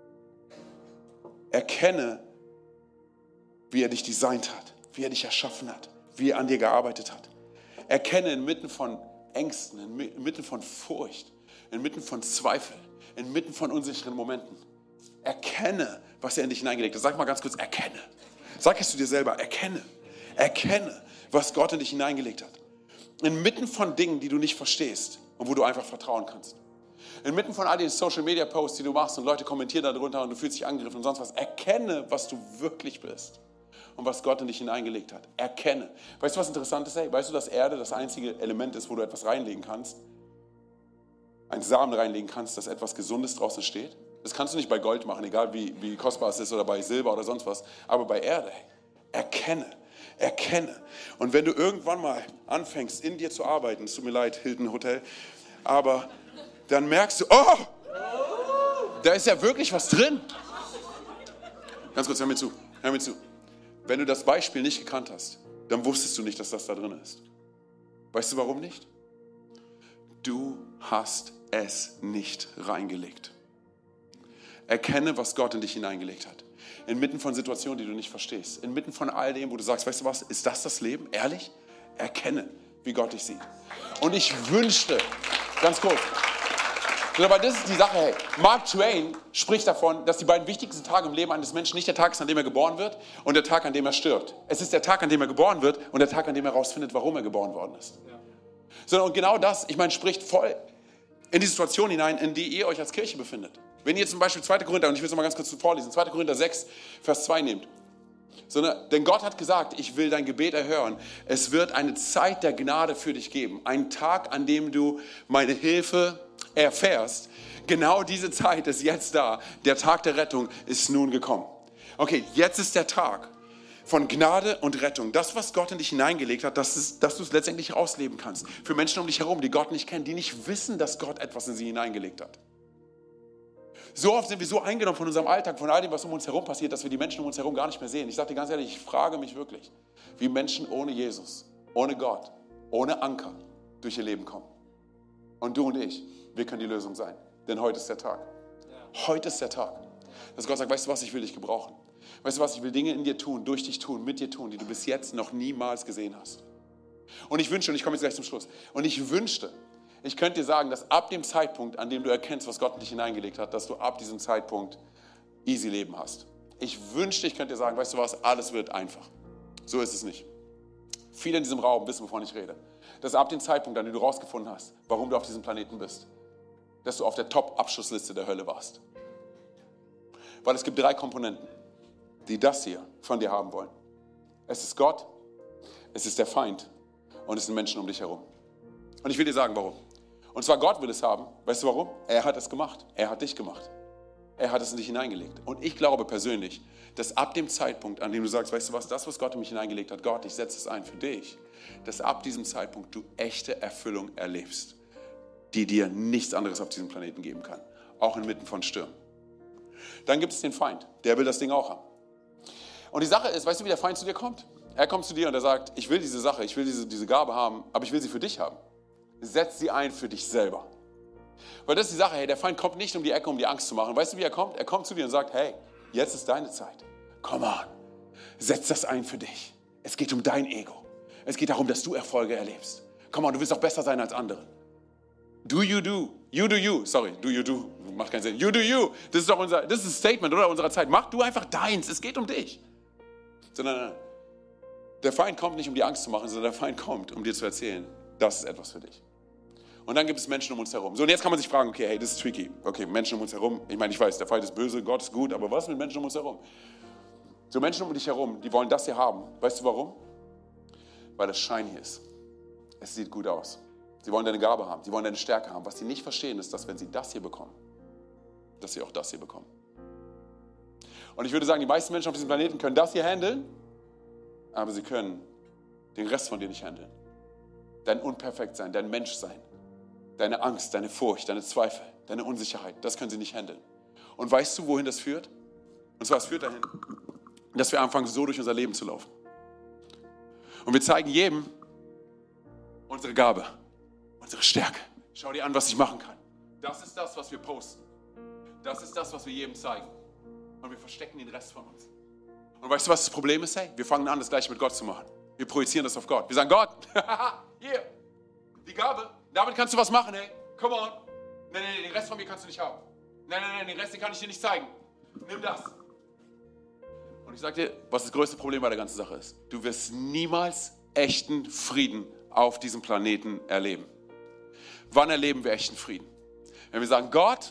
Erkenne, wie er dich designt hat, wie er dich erschaffen hat, wie er an dir gearbeitet hat. Erkenne inmitten von Ängsten, inmitten von Furcht, inmitten von Zweifel, inmitten von unsicheren Momenten. Erkenne, was er in dich hineingelegt hat. Sag mal ganz kurz, erkenne. Sag es zu dir selber, erkenne. Erkenne, was Gott in dich hineingelegt hat. Inmitten von Dingen, die du nicht verstehst und wo du einfach vertrauen kannst. Inmitten von all den Social-Media-Posts, die du machst und Leute kommentieren darunter und du fühlst dich angegriffen und sonst was. Erkenne, was du wirklich bist und was Gott in dich hineingelegt hat. Erkenne. Weißt du, was interessant ist? Hey? Weißt du, dass Erde das einzige Element ist, wo du etwas reinlegen kannst? Einen Samen reinlegen kannst, dass etwas Gesundes draußen steht? Das kannst du nicht bei Gold machen, egal wie kostbar es ist oder bei Silber oder sonst was. Aber bei Erde, hey, erkenne. Und wenn du irgendwann mal anfängst, in dir zu arbeiten, es tut mir leid, Hilton Hotel, aber dann merkst du, oh, Da ist ja wirklich was drin. Ganz kurz, hör mir zu. Wenn du das Beispiel nicht gekannt hast, dann wusstest du nicht, dass das da drin ist. Weißt du, warum nicht? Du hast es nicht reingelegt. Erkenne, was Gott in dich hineingelegt hat. Inmitten von Situationen, die du nicht verstehst. Inmitten von all dem, wo du sagst, weißt du was, ist das Leben? Ehrlich? Erkenne, wie Gott dich sieht. Und ich wünschte, ganz kurz, aber das ist die Sache, hey, Mark Twain spricht davon, dass die beiden wichtigsten Tage im Leben eines Menschen nicht der Tag ist, an dem er geboren wird und der Tag, an dem er stirbt. Es ist der Tag, an dem er geboren wird und der Tag, an dem er herausfindet, warum er geboren worden ist. Ja. Und genau das, ich meine, spricht voll in die Situation hinein, in die ihr euch als Kirche befindet. Wenn ihr zum Beispiel 2. Korinther, und ich will es noch mal ganz kurz vorlesen, 2. Korinther 6, Vers 2 nehmt. Denn Gott hat gesagt, ich will dein Gebet erhören. Es wird eine Zeit der Gnade für dich geben. Ein Tag, an dem du meine Hilfe erfährst. Genau diese Zeit ist jetzt da. Der Tag der Rettung ist nun gekommen. Okay, jetzt ist der Tag von Gnade und Rettung. Das, was Gott in dich hineingelegt hat, dass du es letztendlich ausleben kannst. Für Menschen um dich herum, die Gott nicht kennen, die nicht wissen, dass Gott etwas in sie hineingelegt hat. So oft sind wir so eingenommen von unserem Alltag, von all dem, was um uns herum passiert, dass wir die Menschen um uns herum gar nicht mehr sehen. Ich sage dir ganz ehrlich, ich frage mich wirklich, wie Menschen ohne Jesus, ohne Gott, ohne Anker durch ihr Leben kommen. Und du und ich, wir können die Lösung sein. Denn heute ist der Tag. Heute ist der Tag. Dass Gott sagt, weißt du was, ich will dich gebrauchen. Weißt du was, ich will Dinge in dir tun, durch dich tun, mit dir tun, die du bis jetzt noch niemals gesehen hast. Und ich wünsche, und ich komme jetzt gleich zum Schluss, und ich wünschte, ich könnte dir sagen, dass ab dem Zeitpunkt, an dem du erkennst, was Gott in dich hineingelegt hat, dass du ab diesem Zeitpunkt easy Leben hast. Ich wünschte, ich könnte dir sagen, weißt du was, alles wird einfach. So ist es nicht. Viele in diesem Raum wissen, wovon ich rede. Dass ab dem Zeitpunkt, an dem du rausgefunden hast, warum du auf diesem Planeten bist, dass du auf der Top-Abschussliste der Hölle warst. Weil es gibt 3 Komponenten, die das hier von dir haben wollen. Es ist Gott, es ist der Feind und es sind Menschen um dich herum. Und ich will dir sagen, warum. Und zwar Gott will es haben. Weißt du warum? Er hat es gemacht. Er hat dich gemacht. Er hat es in dich hineingelegt. Und ich glaube persönlich, dass ab dem Zeitpunkt, an dem du sagst, weißt du was, das, was Gott in mich hineingelegt hat, Gott, ich setze es ein für dich, dass ab diesem Zeitpunkt du echte Erfüllung erlebst, die dir nichts anderes auf diesem Planeten geben kann. Auch inmitten von Stürmen. Dann gibt es den Feind. Der will das Ding auch haben. Und die Sache ist, weißt du, wie der Feind zu dir kommt? Er kommt zu dir und er sagt, ich will diese Sache, ich will diese Gabe haben, aber ich will sie für dich haben. Setz sie ein für dich selber. Weil das ist die Sache, hey, der Feind kommt nicht um die Ecke, um die Angst zu machen. Weißt du, wie er kommt? Er kommt zu dir und sagt, hey, jetzt ist deine Zeit. Come on, setz das ein für dich. Es geht um dein Ego. Es geht darum, dass du Erfolge erlebst. Come on, du willst auch besser sein als andere. Do you do. You do you. Sorry, do you do. Macht keinen Sinn. You do you. Das ist doch das ist ein Statement, oder? Unserer Zeit. Mach du einfach deins. Es geht um dich. Sondern der Feind kommt nicht, um die Angst zu machen, sondern der Feind kommt, um dir zu erzählen, das ist etwas für dich. Und dann gibt es Menschen um uns herum. So, und jetzt kann man sich fragen, okay, hey, das ist tricky. Okay, Menschen um uns herum. Ich meine, ich weiß, der Feind ist böse, Gott ist gut, aber was mit Menschen um uns herum? So, Menschen um dich herum, die wollen das hier haben. Weißt du warum? Weil das shiny ist. Es sieht gut aus. Sie wollen deine Gabe haben, sie wollen deine Stärke haben. Was sie nicht verstehen, ist, dass wenn sie das hier bekommen, dass sie auch das hier bekommen. Und ich würde sagen, die meisten Menschen auf diesem Planeten können das hier handeln, aber sie können den Rest von dir nicht handeln. Dein Unperfektsein, dein Menschsein, deine Angst, deine Furcht, deine Zweifel, deine Unsicherheit, das können sie nicht handeln. Und weißt du, wohin das führt? Und zwar, es führt dahin, dass wir anfangen, so durch unser Leben zu laufen. Und wir zeigen jedem unsere Gabe, unsere Stärke. Schau dir an, was ich machen kann. Das ist das, was wir posten. Das ist das, was wir jedem zeigen. Und wir verstecken den Rest von uns. Und weißt du, was das Problem ist? Hey, wir fangen an, das Gleiche mit Gott zu machen. Wir projizieren das auf Gott. Wir sagen, Gott, hier, die Gabe, damit kannst du was machen, hey. Come on. Nein, den Rest von mir kannst du nicht haben. Nein, den Rest, den kann ich dir nicht zeigen. Nimm das. Und ich sag dir, was das größte Problem bei der ganzen Sache ist. Du wirst niemals echten Frieden auf diesem Planeten erleben. Wann erleben wir echten Frieden? Wenn wir sagen, Gott,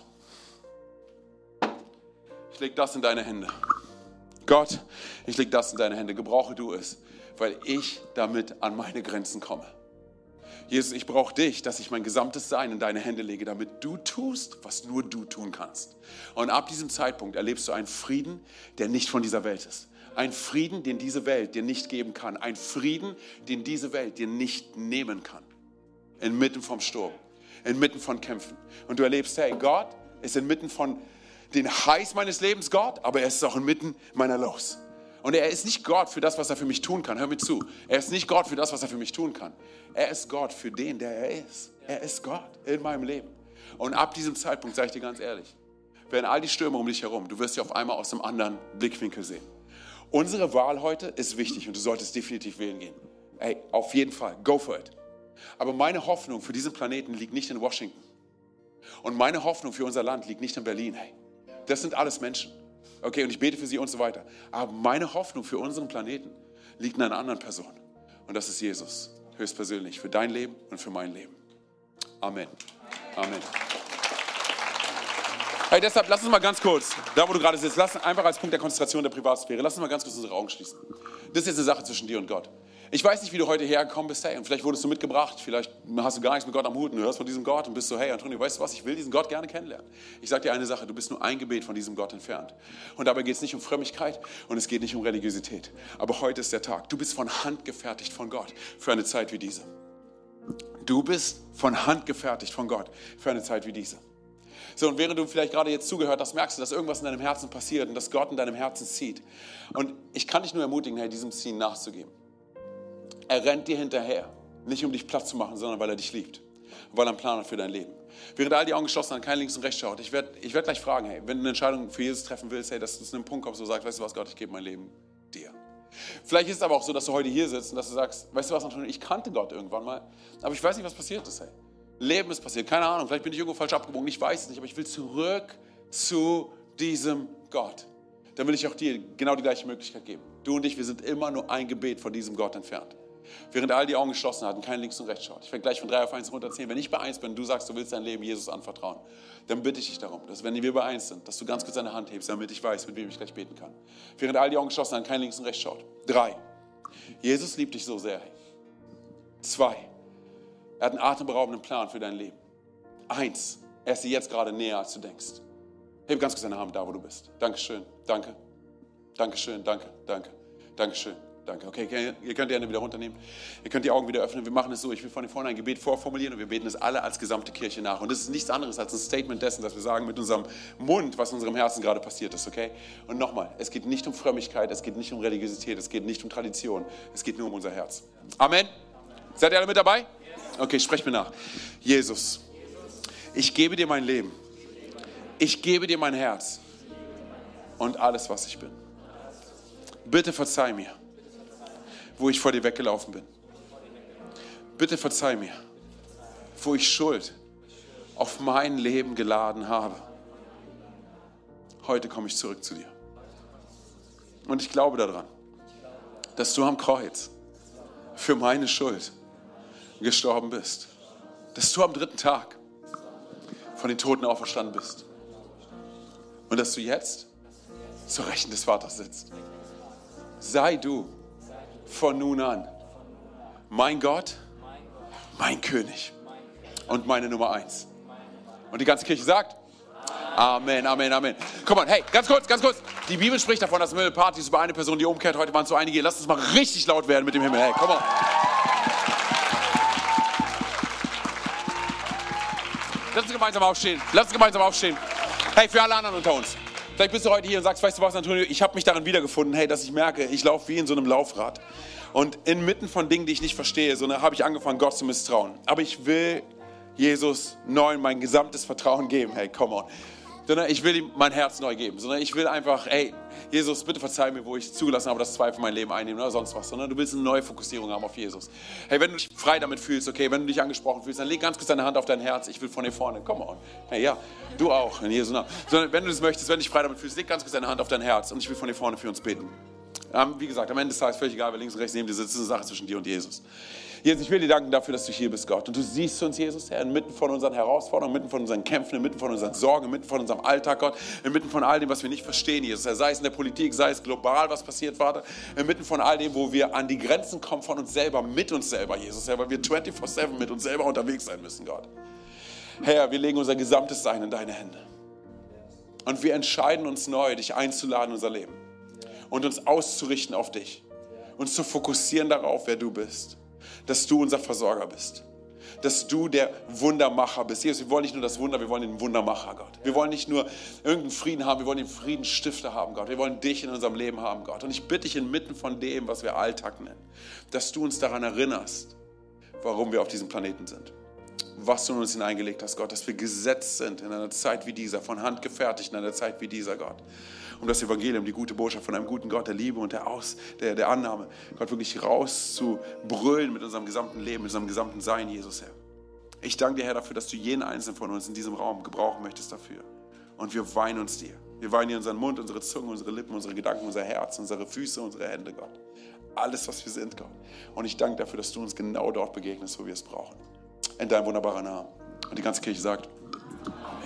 ich lege das in deine Hände. Gott, ich lege das in deine Hände. Gebrauche du es, weil ich damit an meine Grenzen komme. Jesus, ich brauche dich, dass ich mein gesamtes Sein in deine Hände lege, damit du tust, was nur du tun kannst. Und ab diesem Zeitpunkt erlebst du einen Frieden, der nicht von dieser Welt ist. Ein Frieden, den diese Welt dir nicht geben kann. Ein Frieden, den diese Welt dir nicht nehmen kann. Inmitten vom Sturm, inmitten von Kämpfen. Und du erlebst, hey, Gott ist inmitten von den Highs meines Lebens Gott, aber er ist auch inmitten meiner Lows. Und er ist nicht Gott für das, was er für mich tun kann. Hör mir zu. Er ist nicht Gott für das, was er für mich tun kann. Er ist Gott für den, der er ist. Er ist Gott in meinem Leben. Und ab diesem Zeitpunkt, sage ich dir ganz ehrlich, werden all die Stürme um dich herum, du wirst sie auf einmal aus einem anderen Blickwinkel sehen. Unsere Wahl heute ist wichtig und du solltest definitiv wählen gehen. Ey, auf jeden Fall, go for it. Aber meine Hoffnung für diesen Planeten liegt nicht in Washington. Und meine Hoffnung für unser Land liegt nicht in Berlin. Hey, das sind alles Menschen. Okay, und ich bete für sie und so weiter. Aber meine Hoffnung für unseren Planeten liegt in einer anderen Person. Und das ist Jesus, höchstpersönlich, für dein Leben und für mein Leben. Amen. Amen. Hey, deshalb lass uns mal ganz kurz, da wo du gerade sitzt, lass uns einfach als Punkt der Konzentration der Privatsphäre, lass uns mal ganz kurz unsere Augen schließen. Das ist jetzt eine Sache zwischen dir und Gott. Ich weiß nicht, wie du heute hergekommen bist, hey, und vielleicht wurdest du mitgebracht, vielleicht hast du gar nichts mit Gott am Hut und du hörst von diesem Gott und bist so, hey Antonio, weißt du was, ich will diesen Gott gerne kennenlernen. Ich sage dir eine Sache, du bist nur ein Gebet von diesem Gott entfernt. Und dabei geht es nicht um Frömmigkeit und es geht nicht um Religiosität. Aber heute ist der Tag. Du bist von Hand gefertigt von Gott für eine Zeit wie diese. Du bist von Hand gefertigt von Gott für eine Zeit wie diese. So, und während du vielleicht gerade jetzt zugehört hast, merkst du, dass irgendwas in deinem Herzen passiert und dass Gott in deinem Herzen zieht. Und ich kann dich nur ermutigen, hey, diesem Ziehen nachzugeben. Er rennt dir hinterher, nicht um dich platt zu machen, sondern weil er dich liebt, weil er einen Plan hat für dein Leben. Während all die Augen geschlossen sind, kein links und rechts schaut, ich werd gleich fragen, hey, wenn du eine Entscheidung für Jesus treffen willst, hey, dass du zu einem Punkt kommst, wo du sagst, weißt du was, Gott, ich gebe mein Leben dir. Vielleicht ist es aber auch so, dass du heute hier sitzt und dass du sagst, weißt du was, Antonio, ich kannte Gott irgendwann mal, aber ich weiß nicht, was passiert ist, hey. Leben ist passiert, keine Ahnung, vielleicht bin ich irgendwo falsch abgebogen, ich weiß es nicht, aber ich will zurück zu diesem Gott. Dann will ich auch dir genau die gleiche Möglichkeit geben. Du und ich, wir sind immer nur ein Gebet von diesem Gott entfernt. Während all die Augen geschlossen hatten, kein links und rechts schaut. Ich werde gleich von 3 auf 1 runterzählen. Wenn ich bei 1 bin, du sagst, du willst dein Leben Jesus anvertrauen, dann bitte ich dich darum, dass wenn wir bei 1 sind, dass du ganz kurz deine Hand hebst, damit ich weiß, mit wem ich gleich beten kann. Während all die Augen geschlossen hatten, kein links und rechts schaut. 3. Jesus liebt dich so sehr. 2. Er hat einen atemberaubenden Plan für dein Leben. 1. Er ist dir jetzt gerade näher, als du denkst. Heb ganz kurz deine Hand da, wo du bist. Dankeschön, danke. Dankeschön, danke, danke. Dankeschön. Danke. Okay, ihr könnt die Hände wieder runternehmen. Ihr könnt die Augen wieder öffnen. Wir machen es so, ich will von vorne ein Gebet vorformulieren und wir beten es alle als gesamte Kirche nach. Und das ist nichts anderes als ein Statement dessen, dass wir sagen mit unserem Mund, was in unserem Herzen gerade passiert ist, okay? Und nochmal, es geht nicht um Frömmigkeit, es geht nicht um Religiosität, es geht nicht um Tradition, es geht nur um unser Herz. Amen. Seid ihr alle mit dabei? Okay, sprecht mir nach. Jesus, ich gebe dir mein Leben. Ich gebe dir mein Herz und alles, was ich bin. Bitte verzeih mir, wo ich vor dir weggelaufen bin. Bitte verzeih mir, wo ich Schuld auf mein Leben geladen habe. Heute komme ich zurück zu dir. Und ich glaube daran, dass du am Kreuz für meine Schuld gestorben bist. Dass du am 3. Tag von den Toten auferstanden bist. Und dass du jetzt zur Rechten des Vaters sitzt. Sei du von nun an mein Gott, mein König und meine Nummer 1. Und die ganze Kirche sagt, Amen, Amen, Amen. Komm on, hey, ganz kurz. Die Bibel spricht davon, dass Himmelparty ist über eine Person, die umkehrt. Heute waren es so einige. Lasst uns mal richtig laut werden mit dem Himmel. Hey, komm on. Lass uns gemeinsam aufstehen. Hey, für alle anderen unter uns. Vielleicht bist du heute hier und sagst, weißt du was, Antonio, ich habe mich darin wiedergefunden, hey, dass ich merke, ich laufe wie in so einem Laufrad. Und inmitten von Dingen, die ich nicht verstehe, so habe ich angefangen, Gott zu misstrauen. Aber ich will Jesus neu mein gesamtes Vertrauen geben. Hey, come on. Sondern ich will ihm mein Herz neu geben. Sondern ich will einfach, hey, Jesus, bitte verzeih mir, wo ich zugelassen habe, dass Zweifel mein Leben einnehmen oder sonst was. Sondern du willst eine neue Fokussierung haben auf Jesus. Hey, wenn du dich frei damit fühlst, okay, wenn du dich angesprochen fühlst, dann leg ganz kurz deine Hand auf dein Herz. Ich will von hier vorne. Come on. Hey, ja, du auch, in Jesu Namen. Sondern wenn du das möchtest, wenn du dich frei damit fühlst, leg ganz kurz deine Hand auf dein Herz. Und ich will von hier vorne für uns beten. Wie gesagt, am Ende des Tages völlig egal, wer links und rechts neben dir sitzt, ist eine Sache zwischen dir und Jesus. Jesus, ich will dir danken dafür, dass du hier bist, Gott. Und du siehst uns, Jesus, Herr, inmitten von unseren Herausforderungen, inmitten von unseren Kämpfen, inmitten von unseren Sorgen, inmitten von unserem Alltag, Gott, inmitten von all dem, was wir nicht verstehen, Jesus. Sei es in der Politik, sei es global, was passiert, Vater, inmitten von all dem, wo wir an die Grenzen kommen von uns selber, mit uns selber, Jesus, Herr, weil wir 24/7 mit uns selber unterwegs sein müssen, Gott. Herr, wir legen unser gesamtes Sein in deine Hände. Und wir entscheiden uns neu, dich einzuladen in unser Leben. Und uns auszurichten auf dich. Uns zu fokussieren darauf, wer du bist. Dass du unser Versorger bist. dass du der Wundermacher bist. Jesus, wir wollen nicht nur das Wunder, wir wollen den Wundermacher, Gott. Wir wollen nicht nur irgendeinen Frieden haben, wir wollen den Friedensstifter haben, Gott. Wir wollen dich in unserem Leben haben, Gott. Und ich bitte dich inmitten von dem, was wir Alltag nennen, dass du uns daran erinnerst, warum wir auf diesem Planeten sind. Was du in uns hineingelegt hast, Gott, dass wir gesetzt sind in einer Zeit wie dieser, von Hand gefertigt in einer Zeit wie dieser, Gott. Um das Evangelium, die gute Botschaft von einem guten Gott, der Liebe und der Annahme, Gott, wirklich rauszubrüllen mit unserem gesamten Leben, mit unserem gesamten Sein, Jesus, Herr. Ich danke dir, Herr, dafür, dass du jeden Einzelnen von uns in diesem Raum gebrauchen möchtest dafür. Und wir weihen uns dir. Wir weihen dir unseren Mund, unsere Zunge, unsere Lippen, unsere Gedanken, unser Herz, unsere Füße, unsere Hände, Gott. Alles, was wir sind, Gott. Und ich danke dafür, dass du uns genau dort begegnest, wo wir es brauchen. In deinem wunderbaren Namen. Und die ganze Kirche sagt,